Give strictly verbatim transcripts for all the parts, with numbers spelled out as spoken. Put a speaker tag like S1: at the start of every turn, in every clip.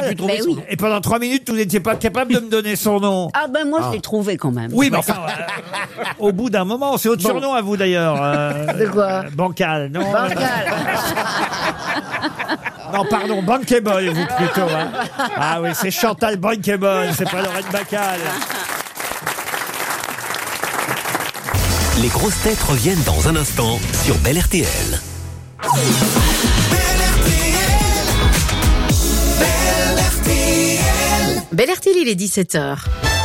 S1: pu trouver
S2: Ben
S1: son
S2: oui.
S1: nom.
S3: Et pendant trois minutes, vous n'étiez pas capable de me donner son nom.
S2: Ah ben moi je l'ai trouvé quand même.
S3: Oui, mais enfin, euh, au bout d'un moment, c'est votre
S2: Bon.
S3: surnom à vous d'ailleurs. euh,
S2: De quoi
S3: euh, Bancal, non
S2: Bancal.
S3: Non, pardon, Bankable, vous plutôt. Hein. Ah oui, c'est Chantal Bankable, c'est pas Lorraine Bacal.
S4: Les grosses têtes reviennent dans un instant sur Bel R T L.
S5: Bel R T L, il est dix-sept heures.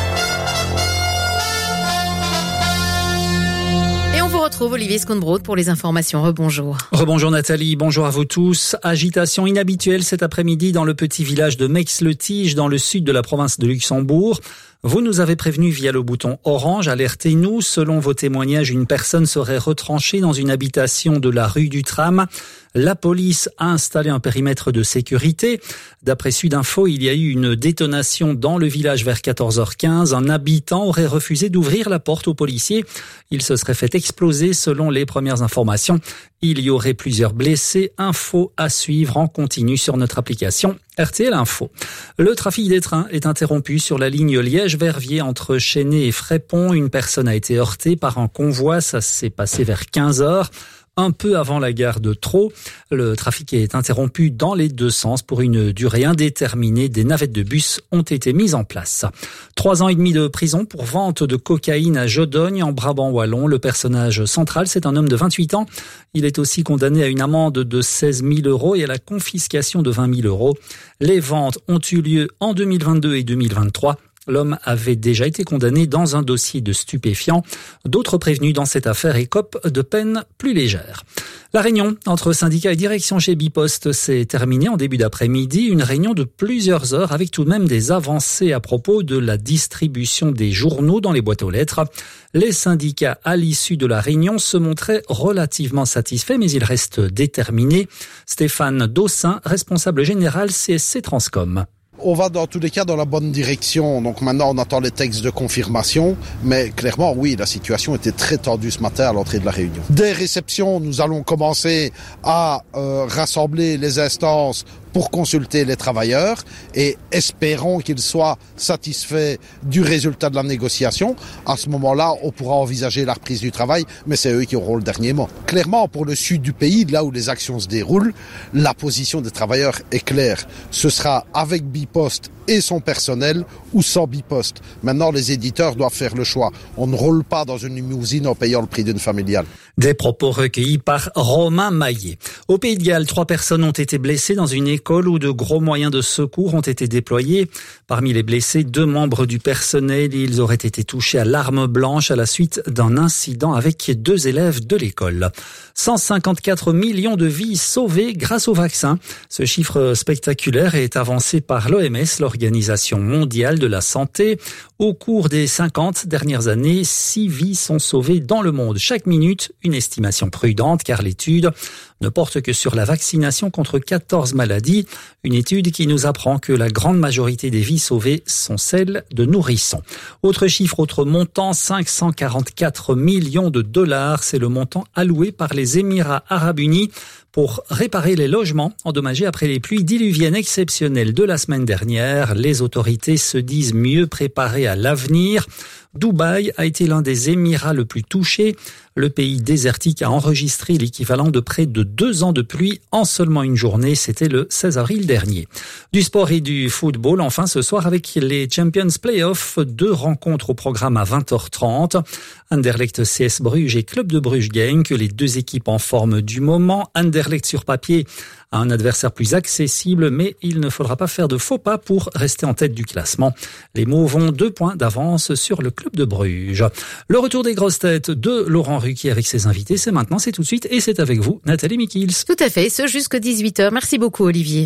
S5: Et on vous retrouve, Olivier Skonbrod, pour les informations. Rebonjour.
S6: Rebonjour Nathalie, bonjour à vous tous. Agitation inhabituelle cet après-midi dans le petit village de Meix-le-Tige, dans le sud de la province de Luxembourg. Vous nous avez prévenu via le bouton orange, alertez-nous. Selon vos témoignages, une personne serait retranchée dans une habitation de la rue du Tram. La police a installé un périmètre de sécurité. D'après Sudinfo, il y a eu une détonation dans le village vers quatorze heures quinze. Un habitant aurait refusé d'ouvrir la porte aux policiers. Il se serait fait exploser selon les premières informations. Il y aurait plusieurs blessés. Info à suivre en continu sur notre application R T L Info. Le trafic des trains est interrompu sur la ligne Liège-Verviers entre Chesnay et Frépont. Une personne a été heurtée par un convoi. Ça s'est passé vers quinze heures. Un peu avant la gare de Trot, le trafic est interrompu dans les deux sens pour une durée indéterminée. Des navettes de bus ont été mises en place. Trois ans et demi de prison pour vente de cocaïne à Jodogne, en Brabant wallon. Le personnage central, c'est un homme de vingt-huit ans. Il est aussi condamné à une amende de seize mille euros et à la confiscation de vingt mille euros. Les ventes ont eu lieu en deux mille vingt-deux et deux mille vingt-trois. L'homme avait déjà été condamné dans un dossier de stupéfiants. D'autres prévenus dans cette affaire écopent de peines plus légères. La réunion entre syndicats et direction chez Bipost s'est terminée en début d'après-midi. Une réunion de plusieurs heures avec tout de même des avancées à propos de la distribution des journaux dans les boîtes aux lettres. Les syndicats, à l'issue de la réunion, se montraient relativement satisfaits, mais ils restent déterminés. Stéphane Dossin, responsable général C S C Transcom.
S7: On va dans tous les cas dans la bonne direction. Donc maintenant, on attend les textes de confirmation. Mais clairement, oui, la situation était très tendue ce matin à l'entrée de la réunion. Dès réception, nous allons commencer à euh, rassembler les instances pour consulter les travailleurs et espérons qu'ils soient satisfaits du résultat de la négociation. À ce moment-là, on pourra envisager la reprise du travail, mais c'est eux qui auront le dernier mot. Clairement, pour le sud du pays, là où les actions se déroulent, la position des travailleurs est claire. Ce sera avec Bipost et son personnel ou sans Bipost. Maintenant, les éditeurs doivent faire le choix. On ne roule pas dans une limousine en payant le prix d'une familiale.
S6: Des propos recueillis par Romain Maillet. Au Pays de Galles, trois personnes ont été blessées dans une école où de gros moyens de secours ont été déployés. Parmi les blessés, deux membres du personnel. Ils auraient été touchés à l'arme blanche à la suite d'un incident avec deux élèves de l'école. cent cinquante-quatre millions de vies sauvées grâce au vaccin. Ce chiffre spectaculaire est avancé par l'O M S, l'Organisation mondiale de la santé. Au cours des cinquante dernières années, six vies sont sauvées dans le monde chaque minute. Une estimation prudente car l'étude ne porte que sur la vaccination contre quatorze maladies. Une étude qui nous apprend que la grande majorité des vies sauvées sont celles de nourrissons. Autre chiffre, autre montant, cinq cent quarante-quatre millions de dollars. C'est le montant alloué par les Émirats arabes unis pour réparer les logements endommagés après les pluies diluviennes exceptionnelles de la semaine dernière. Les autorités se disent mieux préparées à l'avenir. Dubaï a été l'un des Émirats le plus touchés. Le pays désertique a enregistré l'équivalent de près de deux ans de pluie en seulement une journée. C'était le seize avril dernier. Du sport et du football, enfin ce soir avec les Champions Playoffs. Deux rencontres au programme à vingt heures trente. Anderlecht C S Bruges et Club de Bruges gagnent, que les deux équipes en forme du moment. Anderlecht sur papier a un adversaire plus accessible, mais il ne faudra pas faire de faux pas pour rester en tête du classement. Les Mauves ont deux points d'avance sur le Club de Bruges. Le retour des grosses têtes de Laurent Ruquier avec ses invités, c'est maintenant, c'est tout de suite, et c'est avec vous, Nathalie Mikils.
S5: Tout à fait, ce jusqu'à dix-huit heures. Merci beaucoup, Olivier.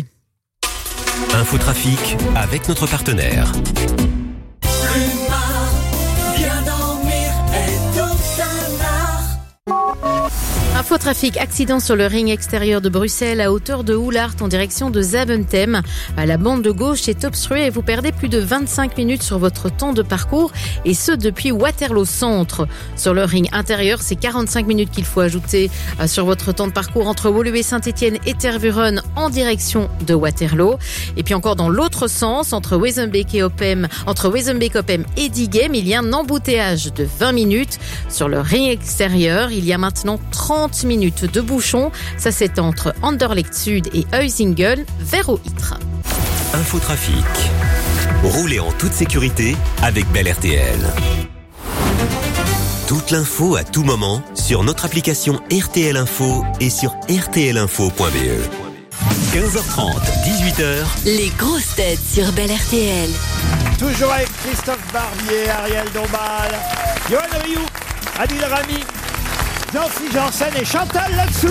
S4: Infotrafic avec notre partenaire.
S5: Infotrafic, accident sur le ring extérieur de Bruxelles à hauteur de Oulart en direction de Zaventem. À la bande de gauche est obstruée et vous perdez plus de vingt-cinq minutes sur votre temps de parcours et ce depuis Waterloo Centre. Sur le ring intérieur, c'est quarante-cinq minutes qu'il faut ajouter sur votre temps de parcours entre Woluwe Saint-Etienne et Tervuren en direction de Waterloo. Et puis encore dans l'autre sens, entre Wezenbeek et Oppem, entre Wezenbeek, Oppem et Diegem, il y a un embouteillage de vingt minutes. Sur le ring extérieur, il y a maintenant trente minutes de bouchon. Ça c'est entre Anderlecht Sud et Huizingen vers Oitre.
S4: Infotrafic. Roulez en toute sécurité avec Bel R T L. Toute l'info à tout moment sur notre application R T L Info et sur r t l info point b e. quinze heures trente, dix-huit heures.
S1: Les grosses têtes sur Bel R T L.
S3: Toujours avec Christophe Barbier, Ariel Dombal, Johan Rioux, Adil Rami, Jean-Philippe Janssen et Chantal là-dessous.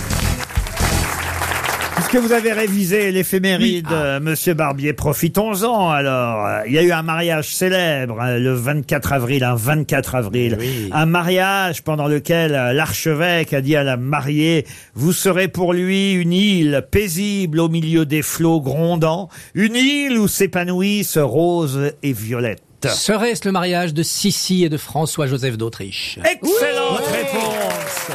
S3: Puisque vous avez révisé l'éphéméride, oui. euh, Monsieur Barbier, profitons-en alors. Il y a eu un mariage célèbre hein, le vingt-quatre avril, un vingt-quatre avril. Oui. Un mariage pendant lequel euh, l'archevêque a dit à la mariée, vous serez pour lui une île paisible au milieu des flots grondants, une île où s'épanouissent roses et violettes.
S2: Serait-ce le mariage de Sissi et de François-Joseph d'Autriche?
S3: Excellente oui. réponse.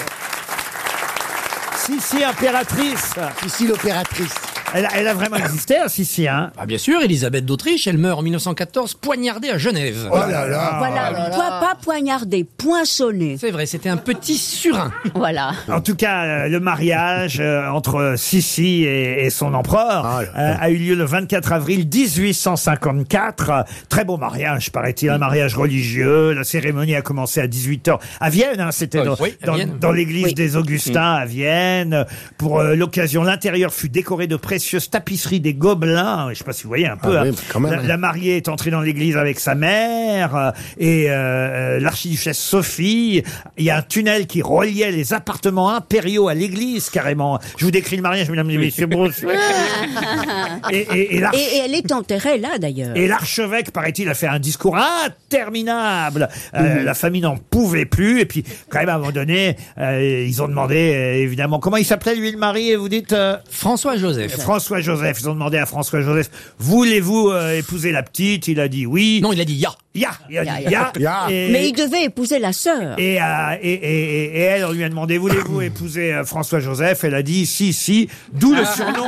S3: Sissi impératrice.
S8: Sissi l'opératrice.
S3: Elle a, elle a vraiment existé, hein, Sissi, hein?
S2: Ah, bien sûr, Élisabeth d'Autriche, elle meurt en mille neuf cent quatorze, poignardée à Genève.
S8: Oh là là.
S9: Voilà,
S8: oh là là.
S9: Toi, pas poignardée, poinçonnée.
S2: C'est vrai, c'était un petit surin.
S9: Voilà.
S3: En tout cas, euh, le mariage euh, entre Sissi et, et son empereur oh euh, a eu lieu le vingt-quatre avril dix-huit cent cinquante-quatre. Euh, très beau mariage, paraît-il, un mariage religieux. La cérémonie a commencé à dix-huit heures à Vienne, hein, c'était dans,
S2: oui,
S3: dans, dans l'église oui. des Augustins à Vienne. Pour euh, l'occasion, l'intérieur fut décoré de précieuses tapisseries des Gobelins. Je ne sais pas si vous voyez un peu.
S8: Ah oui,
S3: hein.
S8: quand même,
S3: la, la mariée est entrée dans l'église avec sa mère euh, et euh, l'archiduchesse Sophie. Il y a un tunnel qui reliait les appartements impériaux à l'église, carrément. Je vous décris le mariage, mesdames et messieurs. et, et, et,
S9: et, et elle est enterrée là, d'ailleurs.
S3: Et l'archevêque, paraît-il, a fait un discours interminable. Euh, mmh. La famille n'en pouvait plus. Et puis, quand même, à un moment donné, euh, ils ont demandé, euh, évidemment, comment il s'appelait, lui, le mari, et vous dites euh...
S2: François-Joseph.
S3: François-Joseph. Ils ont demandé à François-Joseph, voulez-vous euh, épouser la petite? Il a dit oui.
S2: Non, il a dit ya.
S3: Ya. Il a dit ya.
S9: ya. ya. Et... Mais il devait épouser la sœur.
S3: Et, euh, et, et, et elle, on lui a demandé, voulez-vous épouser euh, François-Joseph? Elle a dit si, si. D'où le surnom.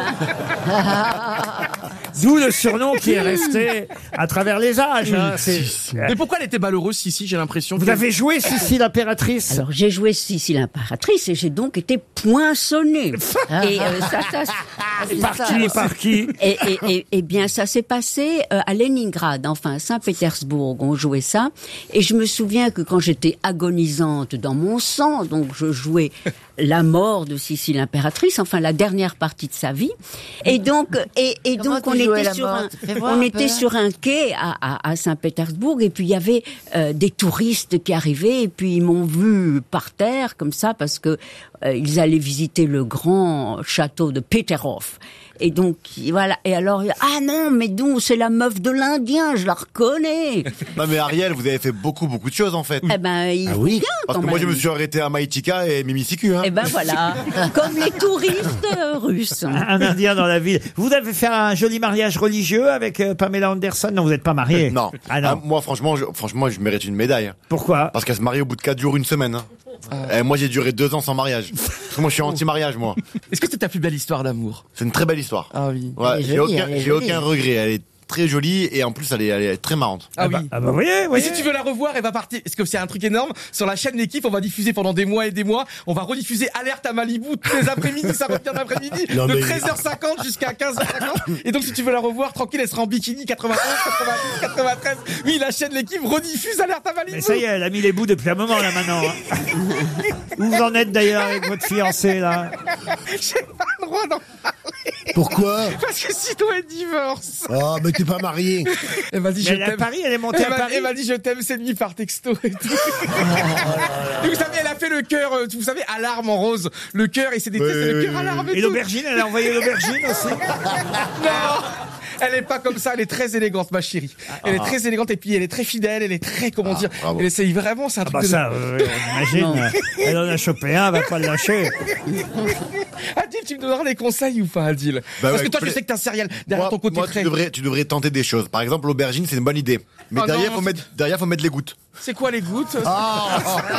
S3: D'où le surnom qui est resté à travers les âges. Hein. C'est...
S10: Mais pourquoi elle était malheureuse, Sissi? J'ai l'impression.
S3: Vous
S10: que...
S3: avez joué Sissi l'impératrice?
S9: Alors j'ai joué Sissi l'impératrice et j'ai donc été poinçonnée. et euh, ça, ça, ça,
S3: par
S9: ça,
S3: qui, par qui?
S9: Et, et, et, et bien ça s'est passé euh, à Leningrad, enfin Saint-Pétersbourg. On jouait ça et je me souviens que quand j'étais agonisante dans mon sang, donc je jouais la mort de Sissi l'impératrice, enfin la dernière partie de sa vie. Et donc, et, et donc on était sur un, on était sur un quai à, à, à Saint-Pétersbourg et puis il y avait euh, des touristes qui arrivaient et puis ils m'ont vu par terre comme ça parce que euh, ils allaient visiter le grand château de Peterhof. Et donc, voilà. Et alors, ah non, mais donc, c'est la meuf de l'Indien, je la reconnais.
S11: Non, mais Ariel, vous avez fait beaucoup, beaucoup de choses, en fait.
S9: Eh ben, il
S8: ah oui.
S9: bien,
S11: Parce que
S9: même.
S11: moi, je me suis arrêté à Maïtika et Mimisiku, hein.
S9: Eh ben, voilà. Comme les touristes euh, russes.
S3: Un Indien dans la ville. Vous avez fait un joli mariage religieux avec euh, Pamela Anderson? Non, vous n'êtes pas marié.
S11: Non.
S3: Ah non.
S11: Ah, moi, franchement, je, franchement, je mérite une médaille.
S3: Pourquoi?
S11: Parce qu'elle se marie au bout de quatre jours, une semaine, hein. Euh... Et moi, j'ai duré deux ans sans mariage. Parce que moi, je suis anti-mariage, moi.
S10: Est-ce que c'est ta plus belle histoire d'amour?
S11: C'est une très belle histoire.
S10: Ah oui.
S11: Ouais, j'ai aucun, j'ai aucun regret. Elle est très jolie et en plus elle est, elle est très marrante.
S10: Ah, ah oui.
S3: Bah, ah bah voyez, voyez.
S10: Et si tu veux la revoir, elle va partir. Parce que c'est un truc énorme. Sur la chaîne L'équipe, on va diffuser pendant des mois et des mois. On va rediffuser Alerte à Malibu tous les après-midi, ça revient d'après-midi, non, de treize heures cinquante jusqu'à quinze heures cinquante. Et donc si tu veux la revoir, tranquille, elle sera en bikini quatre-vingt-onze, quatre-vingt-dix, quatre-vingt-treize. Oui, la chaîne L'équipe rediffuse Alerte à Malibu.
S3: Mais ça y est, elle a mis les bouts depuis un moment là maintenant. Hein. Où vous en êtes d'ailleurs avec votre fiancé là?
S10: J'ai pas le droit d'en parler.
S8: Pourquoi?
S10: Parce que sinon elle divorce.
S8: Oh, mais t'es pas marié.
S10: Elle m'a dit
S3: mais
S10: je
S3: elle
S10: t'aime.
S3: À Paris, elle est montée
S10: elle
S3: à Paris.
S10: Elle m'a dit je t'aime, c'est demi par texto et tout. Et vous savez, elle a fait le cœur, vous savez, alarme en rose. Le cœur, et c'est des oui, c'est le cœur alarme et,
S3: et l'aubergine, elle a envoyé l'aubergine aussi.
S10: Non. Elle est pas comme ça, elle est très élégante, ma chérie. Elle est très élégante et puis elle est très fidèle, elle est très, comment dire,
S11: bravo.
S10: elle essaye vraiment, c'est un
S3: Ah
S10: truc
S3: bah
S10: de...
S3: ça, euh, on imagine. Elle en a chopé un, elle va pas le lâcher.
S10: Adil, tu me donneras des conseils ou pas, Adil?
S11: Bah
S10: Parce
S11: ouais,
S10: que toi,
S11: pla-
S10: je sais que t'es un cérial derrière
S11: Moi,
S10: ton côté
S11: moi,
S10: très...
S11: tu devrais, tu devrais tenter des choses. Par exemple, l'aubergine, c'est une bonne idée. Mais
S10: Oh
S11: derrière,
S10: non,
S11: faut
S10: c'est-
S11: mettre, derrière, faut mettre les gouttes.
S10: C'est quoi les gouttes?
S11: Ah.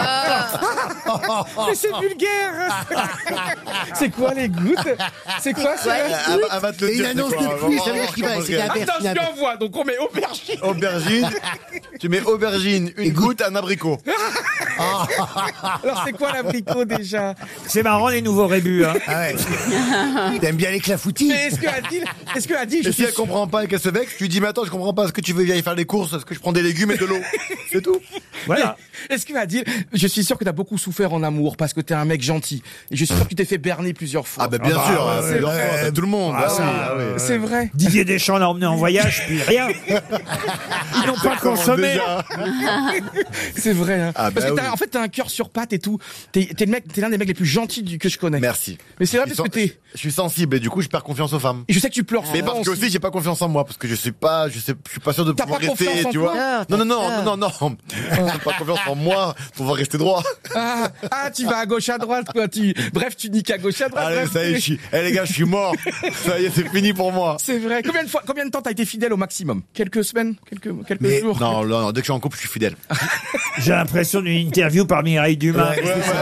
S10: Mais c'est vulgaire. C'est quoi les gouttes? C'est quoi ça?
S11: Elle, va- elle va te le
S8: Et
S11: dire.
S8: une annonce
S11: c'est quoi,
S8: de
S11: vraiment,
S8: pluie, ça veut dire qu'il va
S11: comment
S8: essayer
S11: réagir.
S8: d'inverser.
S10: Attends, je t'envoie, donc on met aubergine.
S11: Aubergine, tu mets aubergine, une goutte, un abricot.
S10: Alors c'est quoi l'abricot déjà?
S3: C'est marrant les nouveaux rébus. Hein.
S8: Ah ouais. T'aimes bien les clafoutis?
S10: Mais est-ce que Adil, est-ce que Adil, je
S11: Et si
S10: suis
S11: elle comprend pas et qu'elle se vexe, tu lui dis, mais attends, je comprends pas, est-ce que tu veux aller faire les courses, est-ce que je prends des légumes et de l'eau? C'est tout.
S3: Voilà.
S10: Est-ce que Adil, je suis sûr que t'as beaucoup souffert en amour parce que t'es un mec gentil et je suis sûr que tu t'es fait berner plusieurs fois.
S11: Ah, bah, bien
S3: Ah bah,
S11: sûr,
S3: ouais,
S11: c'est
S3: ouais,
S11: l'enfant,
S3: ouais.
S11: t'as tout le monde.
S3: Ah,
S11: Ah,
S3: ça,
S11: oui, ah oui.
S10: C'est vrai.
S3: Didier Deschamps l'a emmené en voyage, puis rien. Ils n'ont pas consommé.
S11: Déjà.
S10: C'est vrai. Hein.
S11: Ah,
S10: parce
S11: bah
S10: que t'as,
S11: oui.
S10: en fait, t'as un cœur sur pattes et tout. T'es, t'es le mec, t'es l'un des mecs les plus gentils du, que je connais.
S11: Merci.
S10: Mais c'est vrai
S11: Je
S10: parce
S11: suis
S10: que
S11: sen-
S10: t'es.
S11: Je suis sensible et du coup, je perds confiance aux femmes.
S10: Et je sais que tu pleures.
S11: Mais
S10: souvent
S11: parce que aussi, j'ai pas confiance en moi, parce que je suis pas, je sais, je suis pas sûr de
S10: T'as
S11: pouvoir
S10: pas
S11: rester,
S10: confiance en
S11: tu
S10: toi
S11: vois. Non, non, non, non, non, non. J'ai pas confiance en moi pour pouvoir rester droit.
S10: Ah, ah, tu vas à gauche à droite, quoi. Tu, bref, tu niques à gauche à droite.
S11: Allez,
S10: bref,
S11: ça y est, je suis, eh, les gars, je suis mort. Ça y est, c'est fini pour moi.
S10: C'est vrai. Combien de fois, combien de temps t'as été fidèle au maximum? Quelques semaines? Quelques, quelques
S11: Mais,
S10: jours?
S11: non, non, non, dès que je suis en couple, je suis fidèle.
S3: J'ai l'impression d'une interview par Mireille Dumas.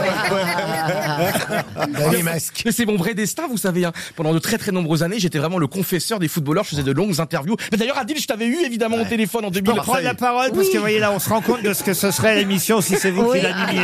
S8: Dans les masques.
S10: Mais c'est mon vrai destin, vous savez. Hein. Pendant de très très nombreuses années, j'étais vraiment le confesseur des footballeurs. Je faisais de longues interviews. Mais d'ailleurs, Adil, je t'avais eu évidemment au téléphone en deux mille.
S3: Je peux prendre la parole parce que vous voyez là, on se rend compte de ce que ce serait l'émission si c'est vous
S9: Oui.
S3: qui l'animiez.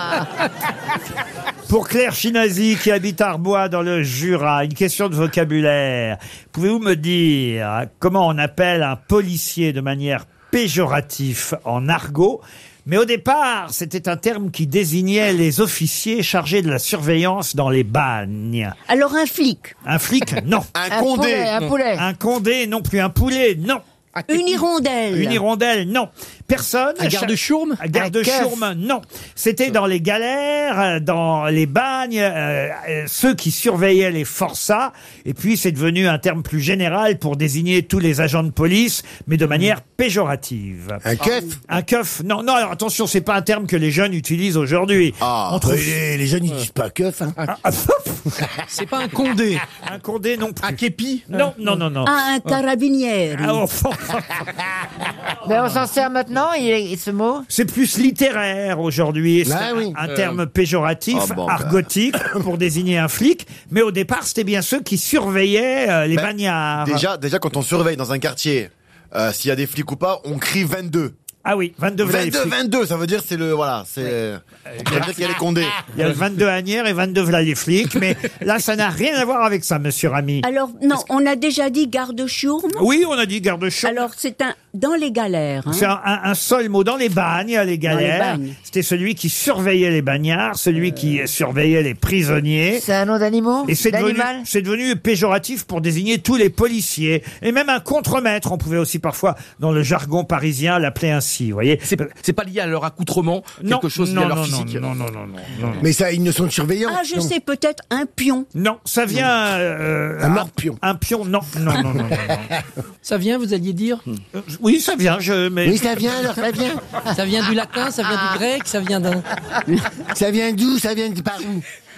S3: Pour Claire Chinazi qui habite Arbois dans le Jura, une question de vocabulaire. Pouvez-vous me dire comment on appelle un policier de manière péjorative en argot? Mais au départ, c'était un terme qui désignait les officiers chargés de la surveillance dans les bagnes.
S9: Alors un flic,
S3: Un flic, non.
S11: Un condé.
S12: Un poulet.
S3: Un condé, non plus. Un poulet, non.
S9: une hirondelle.
S3: Une hirondelle, non. Personne.
S2: Un garde-chourme?
S3: Un garde-chourme, non. C'était dans les galères, euh, dans les bagnes, euh, euh, ceux qui surveillaient les forçats. Et puis, c'est devenu un terme plus général pour désigner tous les agents de police, mais de manière péjorative.
S8: Un keuf?
S3: Un keuf, non, non, alors attention, c'est pas un terme que les jeunes utilisent aujourd'hui.
S11: Ah.
S3: On trouve
S8: Ouais, les, les jeunes, ils disent pas keuf, hein.
S2: C'est pas un condé.
S3: un condé non plus.
S10: Un képi?
S3: Non, non, non, non.
S9: Ah, un carabinieri.
S3: Ah, enfin,
S12: Mais on s'en sert maintenant, il est- ce mot?
S3: c'est plus littéraire aujourd'hui. C'est
S8: Ah
S3: un,
S8: oui.
S3: un terme péjoratif,
S11: oh bon, bah.
S3: argotique, pour désigner un flic. Mais au départ, c'était bien ceux qui surveillaient euh, les
S11: Ben,
S3: bagnards.
S11: Déjà, déjà, quand on surveille dans un quartier, euh, s'il y a des flics ou pas, on crie vingt-deux.
S3: Ah oui, vingt-deux v'là les
S11: vingt-deux,
S3: flics.
S11: vingt-deux, ça veut dire c'est le, voilà, c'est, ça veut dire qu'il y a les condés.
S3: Il y a le vingt-deux Agnières et vingt-deux v'là les flics. Mais là, ça n'a rien à voir avec ça, monsieur Rami.
S9: Alors, non, on a déjà dit garde-chourme.
S3: Oui, on a dit garde-chourme.
S9: Alors, c'est un, dans les galères. hein.
S3: C'est un, un- un seul mot dans les bagnes, les galères.
S9: bagnes.
S3: C'était celui qui surveillait les bagnards, celui qui surveillait les prisonniers.
S12: C'est un nom d'animal?
S3: Et c'est devenu,
S12: D'animal?
S3: c'est devenu péjoratif pour désigner tous les policiers. Et même un contremaître, on pouvait aussi parfois, dans le jargon parisien, l'appeler ainsi, vous voyez.
S10: C'est, c'est pas lié à leur accoutrement,
S3: Non,
S10: quelque chose lié
S3: non,
S10: à leur
S3: non,
S10: physique.
S3: non, non, non, non, non, non.
S8: Mais ça a une notion de surveillance.
S9: Ah, je
S8: non.
S9: sais, peut-être un pion.
S3: Non, ça vient... euh,
S8: Un morpion.
S3: Un pion, non, non, non, non, non, non.
S2: Ça vient, vous alliez dire?
S3: Euh, Oui, ça vient, je... Mais...
S8: Oui, ça vient, alors ça vient.
S2: Ça vient du latin, ça vient du grec, ça vient d'un...
S8: Ça vient d'où? Ça vient de par où?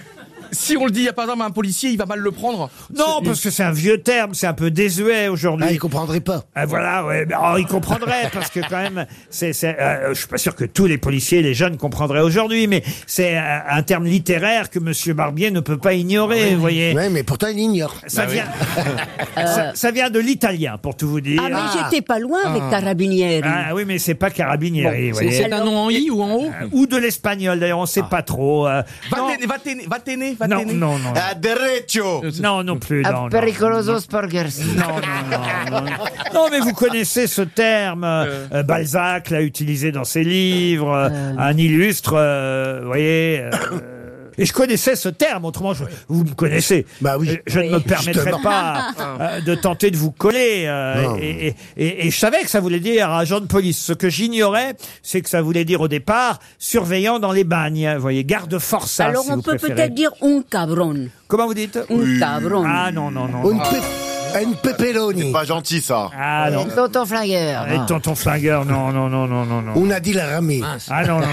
S10: Si on le dit, il y a par exemple un policier, il va mal le prendre.
S3: Non, parce que c'est un vieux terme, c'est un peu désuet aujourd'hui.
S8: Ah, il comprendrait pas.
S3: Ah, voilà, ouais, mais, oh, ils comprendraient parce que quand même, c'est, c'est, euh, je suis pas sûr que tous les policiers, les jeunes comprendraient aujourd'hui, mais c'est euh, un terme littéraire que Monsieur Barbier ne peut pas ignorer, vous voyez.
S8: Ouais, mais pourtant, il ignore.
S3: Ça vient, ça, ça vient de l'italien, pour tout vous dire.
S9: Ah, mais j'étais pas loin avec carabinieri.
S3: Ah oui, mais c'est pas carabinieri, vous
S2: C'est,
S3: voyez.
S2: c'est un nom en i ou en haut?
S3: Ou de l'espagnol, d'ailleurs, on sait pas trop. euh, non,
S10: Va t'aider, va t'aider, va t'aider, va
S3: non,
S10: t'aider.
S3: non, non,
S11: À derecho.
S3: non, non plus, non,
S12: A
S3: non.
S12: pericolosos sporgers.
S3: Non, non, non, non. Non, mais vous connaissez ce terme. euh, euh, Balzac l'a utilisé dans ses livres. euh, Un illustre, euh, vous voyez. euh, Et je connaissais ce terme, autrement, je- vous me connaissez.
S8: Bah oui.
S3: Je, je ne me permettrai
S8: Justement.
S3: pas euh, de tenter de vous coller. euh,
S8: Non.
S3: et, et, et, et je savais que ça voulait dire agent de police. Ce que j'ignorais, c'est que ça voulait dire au départ surveillant dans les bagnes. Vous voyez, garde-forçat.
S9: Alors,
S3: si
S9: on
S3: vous
S9: peut
S3: préférez.
S9: peut-être dire un cabron.
S3: Comment vous dites
S9: Un cabron.
S3: Ah non, non, non.
S8: On
S3: non.
S8: ne peut- Une pepperoni.
S11: C'est pas gentil, ça.
S3: Ah non.
S12: Tonton flingueur.
S3: Et
S12: non.
S3: tonton flingueur, non, non, non, non, non, non.
S8: On a dit la ramée.
S3: Ah non, non.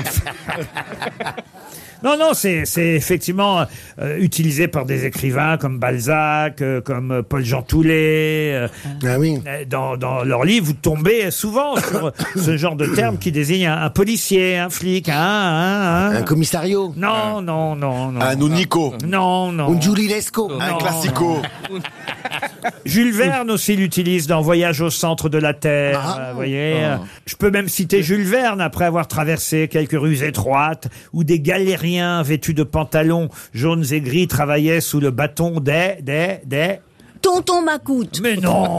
S3: Non, non, c'est, c'est effectivement euh, utilisé par des écrivains comme Balzac, euh, comme euh, Paul-Jean Toulet. Euh,
S8: ah oui.
S3: Dans, dans leurs livres, vous tombez souvent sur ce genre de terme qui désigne un, un policier, un flic, un... Un, un,
S8: un commissario.
S3: Non, non, non, non.
S11: Un Unico.
S3: Non, non.
S8: Un Giulilesco.
S11: Un classico.
S3: Jules Verne aussi l'utilise dans Voyage au centre de la Terre.
S8: Ah.
S3: euh, vous voyez, euh, je peux même citer Jules Verne après avoir traversé quelques rues étroites où des galériens vêtus de pantalons jaunes et gris travaillaient sous le bâton des des des
S9: Tonton Macoute.
S3: Mais non.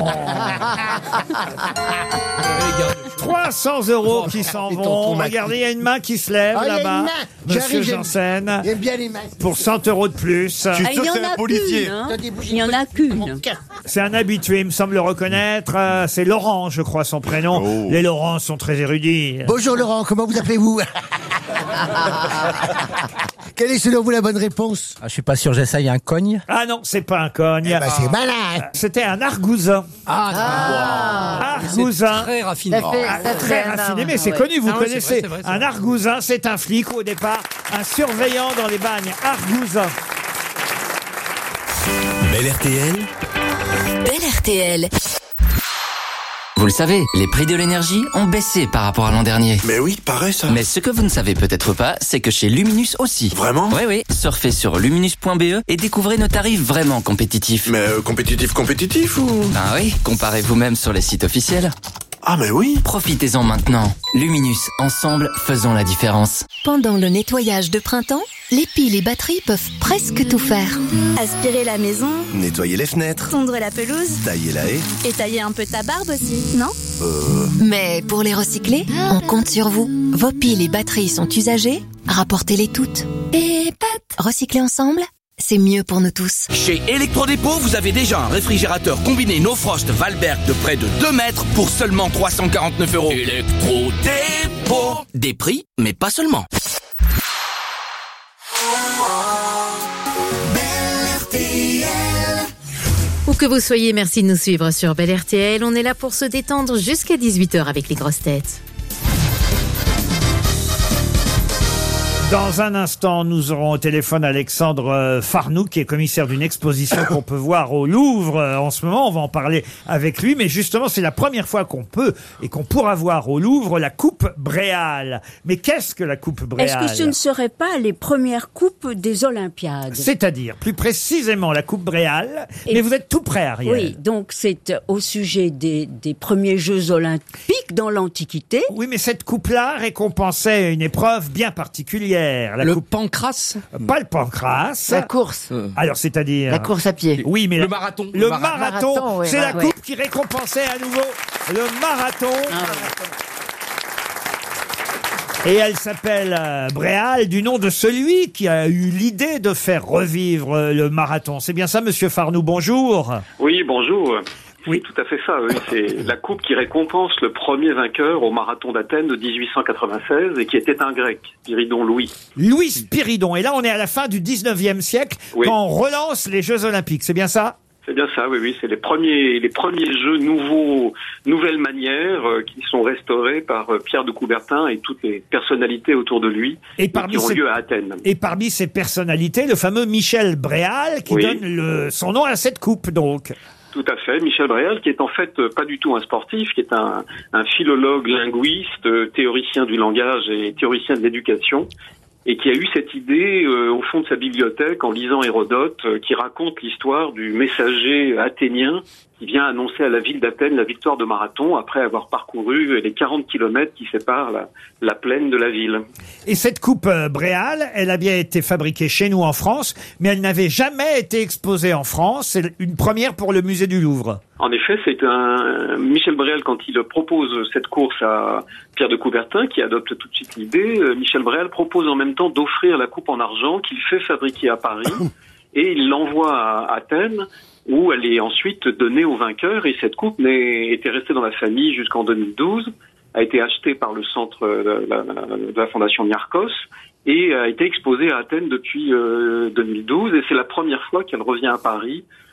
S3: trois cents euros qui s'en vont. Regardez, il y a une main qui se lève
S8: Ah, il y a une
S3: là-bas.
S8: main.
S3: Monsieur
S8: J'arrive, j'aime-
S3: Janssen.
S8: J'aime bien les mains.
S3: Pour cent euros de plus.
S11: Je suis
S9: Ah,
S11: sûr
S9: il y
S11: que
S9: en
S11: c'est un
S9: a
S11: policier.
S9: qu'une. hein.
S8: T'as des bougies
S9: Il y en a
S8: de-
S9: qu'une.
S8: Mon cœur.
S3: C'est un habitué, il me semble le reconnaître. Euh, C'est Laurent, je crois, son prénom.
S11: Oh.
S3: Les Laurents sont très érudits.
S8: Bonjour Laurent, comment vous appelez-vous? Quelle est selon vous la bonne réponse?
S2: Ah, je suis pas sûr, j'essaye un cogne.
S3: Ah non, c'est pas un cogne.
S8: Bah, c'est malin.
S3: C'était un argousin.
S2: Ah,
S3: Argousin.
S2: très raffiné.
S12: Ça fait,
S3: Ah,
S12: ça
S3: très
S12: fait
S3: raffiné,
S12: énorme.
S3: mais c'est
S12: Ouais.
S3: connu, vous
S2: Ah oui, c'est
S3: connaissez.
S2: vrai, c'est vrai, c'est
S3: un
S2: vrai.
S3: argousin, c'est un flic au départ, un surveillant dans les bagnes. Argousin.
S4: Belle R T L,
S1: Belle R T L.
S13: Vous le savez, les prix de l'énergie ont baissé par rapport à l'an dernier.
S11: Mais oui, pareil ça.
S13: Mais ce que vous ne savez peut-être pas, c'est que chez Luminus aussi.
S11: Vraiment?
S13: Oui, oui. Surfez sur luminus point b e et découvrez nos tarifs vraiment compétitifs.
S11: Mais euh, compétitif, compétitif ou?
S13: Ah oui, comparez vous-même sur les sites officiels.
S11: Ah mais oui.
S13: Profitez-en maintenant. Luminus, ensemble, faisons la différence.
S1: Pendant le nettoyage de printemps, les piles et batteries peuvent presque tout faire.
S14: Aspirer la maison,
S11: Nettoyer les fenêtres,
S14: tondre la pelouse
S11: tailler la haie.
S14: et tailler un peu ta barbe aussi, non?
S11: Euh...
S1: Mais pour les recycler, on compte sur vous. Vos piles et batteries sont usagées, rapportez-les toutes. Et pat, recycler ensemble, c'est mieux pour nous tous.
S15: Chez Electrodépôt, vous avez déjà un réfrigérateur combiné No Frost Valberg de près de deux mètres pour seulement trois cent quarante-neuf euros. Electrodépôt. Des prix, mais pas seulement.
S5: Où que vous soyez, merci de nous suivre sur Belle R T L. On est là pour se détendre jusqu'à dix-huit heures avec les grosses têtes.
S3: Dans un instant, nous aurons au téléphone Alexandre euh, Farnoux, qui est commissaire d'une exposition qu'on peut voir au Louvre euh, en ce moment. On va en parler avec lui, mais justement, c'est la première fois qu'on peut et qu'on pourra voir au Louvre la coupe Bréal. Mais qu'est-ce que la coupe Bréal?
S9: Est-ce que ce ne serait pas les premières coupes des Olympiades?
S3: C'est-à-dire, plus précisément, la coupe Bréal.
S9: Et-
S3: Mais vous êtes tout près, Ariel.
S9: Oui, donc c'est au sujet des, des premiers Jeux Olympiques dans l'Antiquité.
S3: Oui, mais cette coupe-là récompensait une épreuve bien particulière. La
S2: Le
S3: coupe...
S2: pancrace.
S3: Pas le pancrace.
S12: La course.
S3: Alors, c'est-à-dire...
S12: La course à pied.
S3: Oui, mais
S10: Le
S3: la-
S10: marathon.
S3: Le
S10: Le mara-
S3: marathon,
S12: marathon, oui,
S3: c'est la
S12: voilà.
S3: coupe qui récompensait à nouveau le marathon. Et elle s'appelle euh, Bréal, du nom de celui qui a eu l'idée de faire revivre euh, le marathon. C'est bien ça, Monsieur Farnoux, bonjour.
S16: Oui, bonjour.
S3: Oui.
S16: C'est tout à fait ça. Oui. C'est la coupe qui récompense le premier vainqueur au marathon d'Athènes de dix-huit cent quatre-vingt-seize et qui était un grec, Spiridon Louis.
S3: Louis Spiridon. Et là, on est à la fin du dix-neuvième siècle,
S16: Oui.
S3: quand on relance les Jeux Olympiques. C'est bien ça?
S16: C'est bien ça, oui, oui. C'est les premiers, les premiers jeux nouveaux, nouvelles manières euh, qui sont restaurés par euh, Pierre de Coubertin et toutes les personnalités autour de lui
S3: Et
S16: et
S3: parmi
S16: qui ont
S3: ces-
S16: lieu à Athènes.
S3: Et parmi ces personnalités, le fameux Michel Bréal, qui
S16: Oui.
S3: donne le, son nom à cette coupe, donc.
S16: Tout à fait. Michel Bréal, qui est en fait euh, pas du tout un sportif, qui est un, un philologue, linguiste, euh, théoricien du langage et théoricien de l'éducation, et qui a eu cette idée euh, au fond de sa bibliothèque en lisant Hérodote, euh, qui raconte l'histoire du messager athénien qui vient annoncer à la ville d'Athènes la victoire de Marathon après avoir parcouru les quarante kilomètres qui séparent la, la plaine de la ville.
S3: Et cette coupe euh, Bréal, elle a bien été fabriquée chez nous en France, mais elle n'avait jamais été exposée en France. C'est une première pour le musée du Louvre.
S16: En effet, c'est un Michel Bréal, quand il propose cette course à Pierre de Coubertin, qui adopte tout de suite l'idée, euh, Michel Bréal propose en même temps d'offrir la coupe en argent qu'il fait fabriquer à Paris et il l'envoie à Athènes, où elle est ensuite donnée au vainqueur, et cette coupe n'est, était restée dans la famille jusqu'en deux mille douze, a été achetée par le centre de la, de la fondation Niarchos, et a été exposée à Athènes depuis euh, deux mille douze, et c'est la première fois qu'elle revient à Paris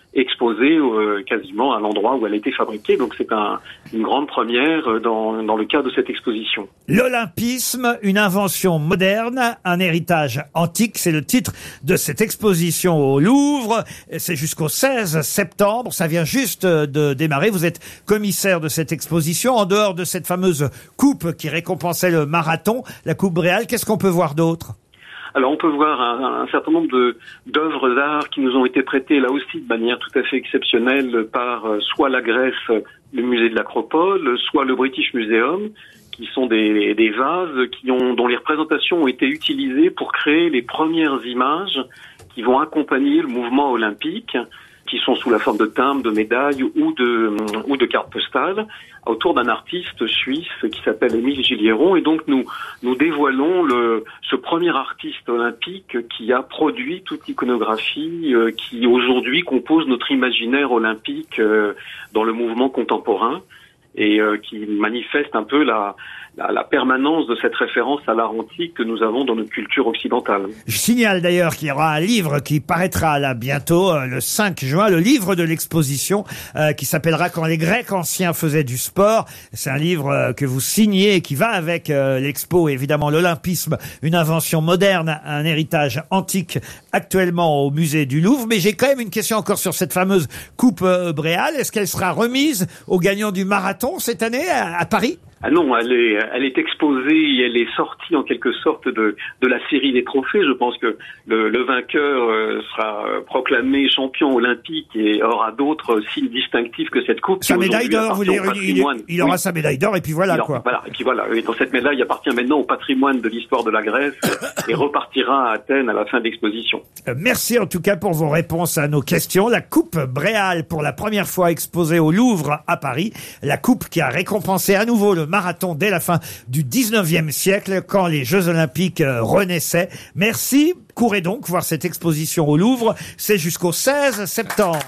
S16: exposée euh, quasiment à l'endroit où elle a été fabriquée. Donc c'est un, une grande première dans, dans le cadre de cette exposition.
S3: L'Olympisme, une invention moderne, un héritage antique, c'est le titre de cette exposition au Louvre. C'est jusqu'au seize septembre, ça vient juste de démarrer. Vous êtes commissaire de cette exposition. En dehors de cette fameuse coupe qui récompensait le marathon, la coupe Bréal, qu'est-ce qu'on peut voir d'autre ?
S16: Alors on peut voir un, un certain nombre de d'œuvres d'art qui nous ont été prêtées là aussi de manière tout à fait exceptionnelle par euh, soit la Grèce, le musée de l'Acropole, soit le British Museum, qui sont des, des vases qui ont dont les représentations ont été utilisées pour créer les premières images qui vont accompagner le mouvement olympique, qui sont sous la forme de timbres, de médailles ou de ou de cartes postales, autour d'un artiste suisse qui s'appelle Émile Gilliéron. Et donc nous nous dévoilons le ce premier artiste olympique qui a produit toute l'iconographie euh, qui aujourd'hui compose notre imaginaire olympique euh, dans le mouvement contemporain et euh, qui manifeste un peu la La, la permanence de cette référence à l'art antique que nous avons dans notre culture occidentale.
S3: Je signale d'ailleurs qu'il y aura un livre qui paraîtra là bientôt, euh, le cinq juin, le livre de l'exposition euh, qui s'appellera « Quand les Grecs anciens faisaient du sport ». C'est un livre euh, que vous signez et qui va avec euh, l'expo, évidemment, l'Olympisme, une invention moderne, un héritage antique actuellement au musée du Louvre. Mais j'ai quand même une question encore sur cette fameuse coupe euh, Bréal. Est-ce qu'elle sera remise aux gagnants du marathon cette année à, à Paris ?
S16: Ah non, elle est, elle est exposée et elle est sortie en quelque sorte de, de la série des trophées. Je pense que le, le vainqueur euh, sera proclamé champion olympique et aura d'autres signes distinctifs que cette coupe.
S3: Sa médaille d'or, vous voulez, il, il aura oui. sa médaille d'or et puis voilà
S16: il
S3: quoi.
S16: En, voilà, et puis voilà. Et dans cette médaille appartient maintenant au patrimoine de l'histoire de la Grèce et repartira à Athènes à la fin de l'exposition.
S3: Euh, merci en tout cas pour vos réponses à nos questions. La coupe Bréal, pour la première fois exposée au Louvre à Paris. La coupe qui a récompensé à nouveau le marathon dès la fin du dix-neuvième siècle, quand les Jeux Olympiques renaissaient. Merci. Courez donc voir cette exposition au Louvre. C'est jusqu'au seize septembre.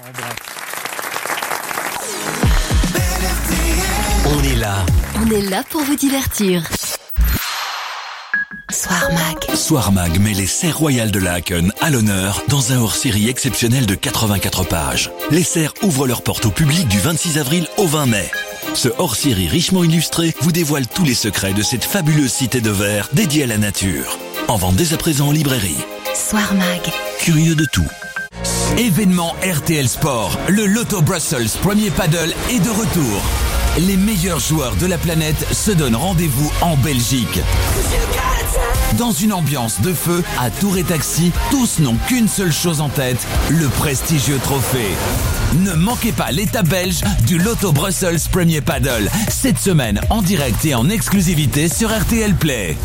S4: On est là.
S1: On est là pour vous divertir. Soir Mag.
S17: Soir Mag met les serres royales de Laken à l'honneur dans un hors-série exceptionnel de quatre-vingt-quatre pages. Les serres ouvrent leurs portes au public du vingt-six avril au vingt mai. Ce hors-série richement illustré vous dévoile tous les secrets de cette fabuleuse cité de verre dédiée à la nature. En vente dès à présent en librairie.
S1: Soir Mag.
S17: Curieux de tout.
S15: Événement R T L Sport, le Lotto Brussels Premier Paddle est de retour. Les meilleurs joueurs de la planète se donnent rendez-vous en Belgique. Dans une ambiance de feu, à Tour et Taxi, tous n'ont qu'une seule chose en tête, le prestigieux trophée. Ne manquez pas l'étape belge du Lotto Brussels Premier Paddle, cette semaine en direct et en exclusivité sur R T L Play.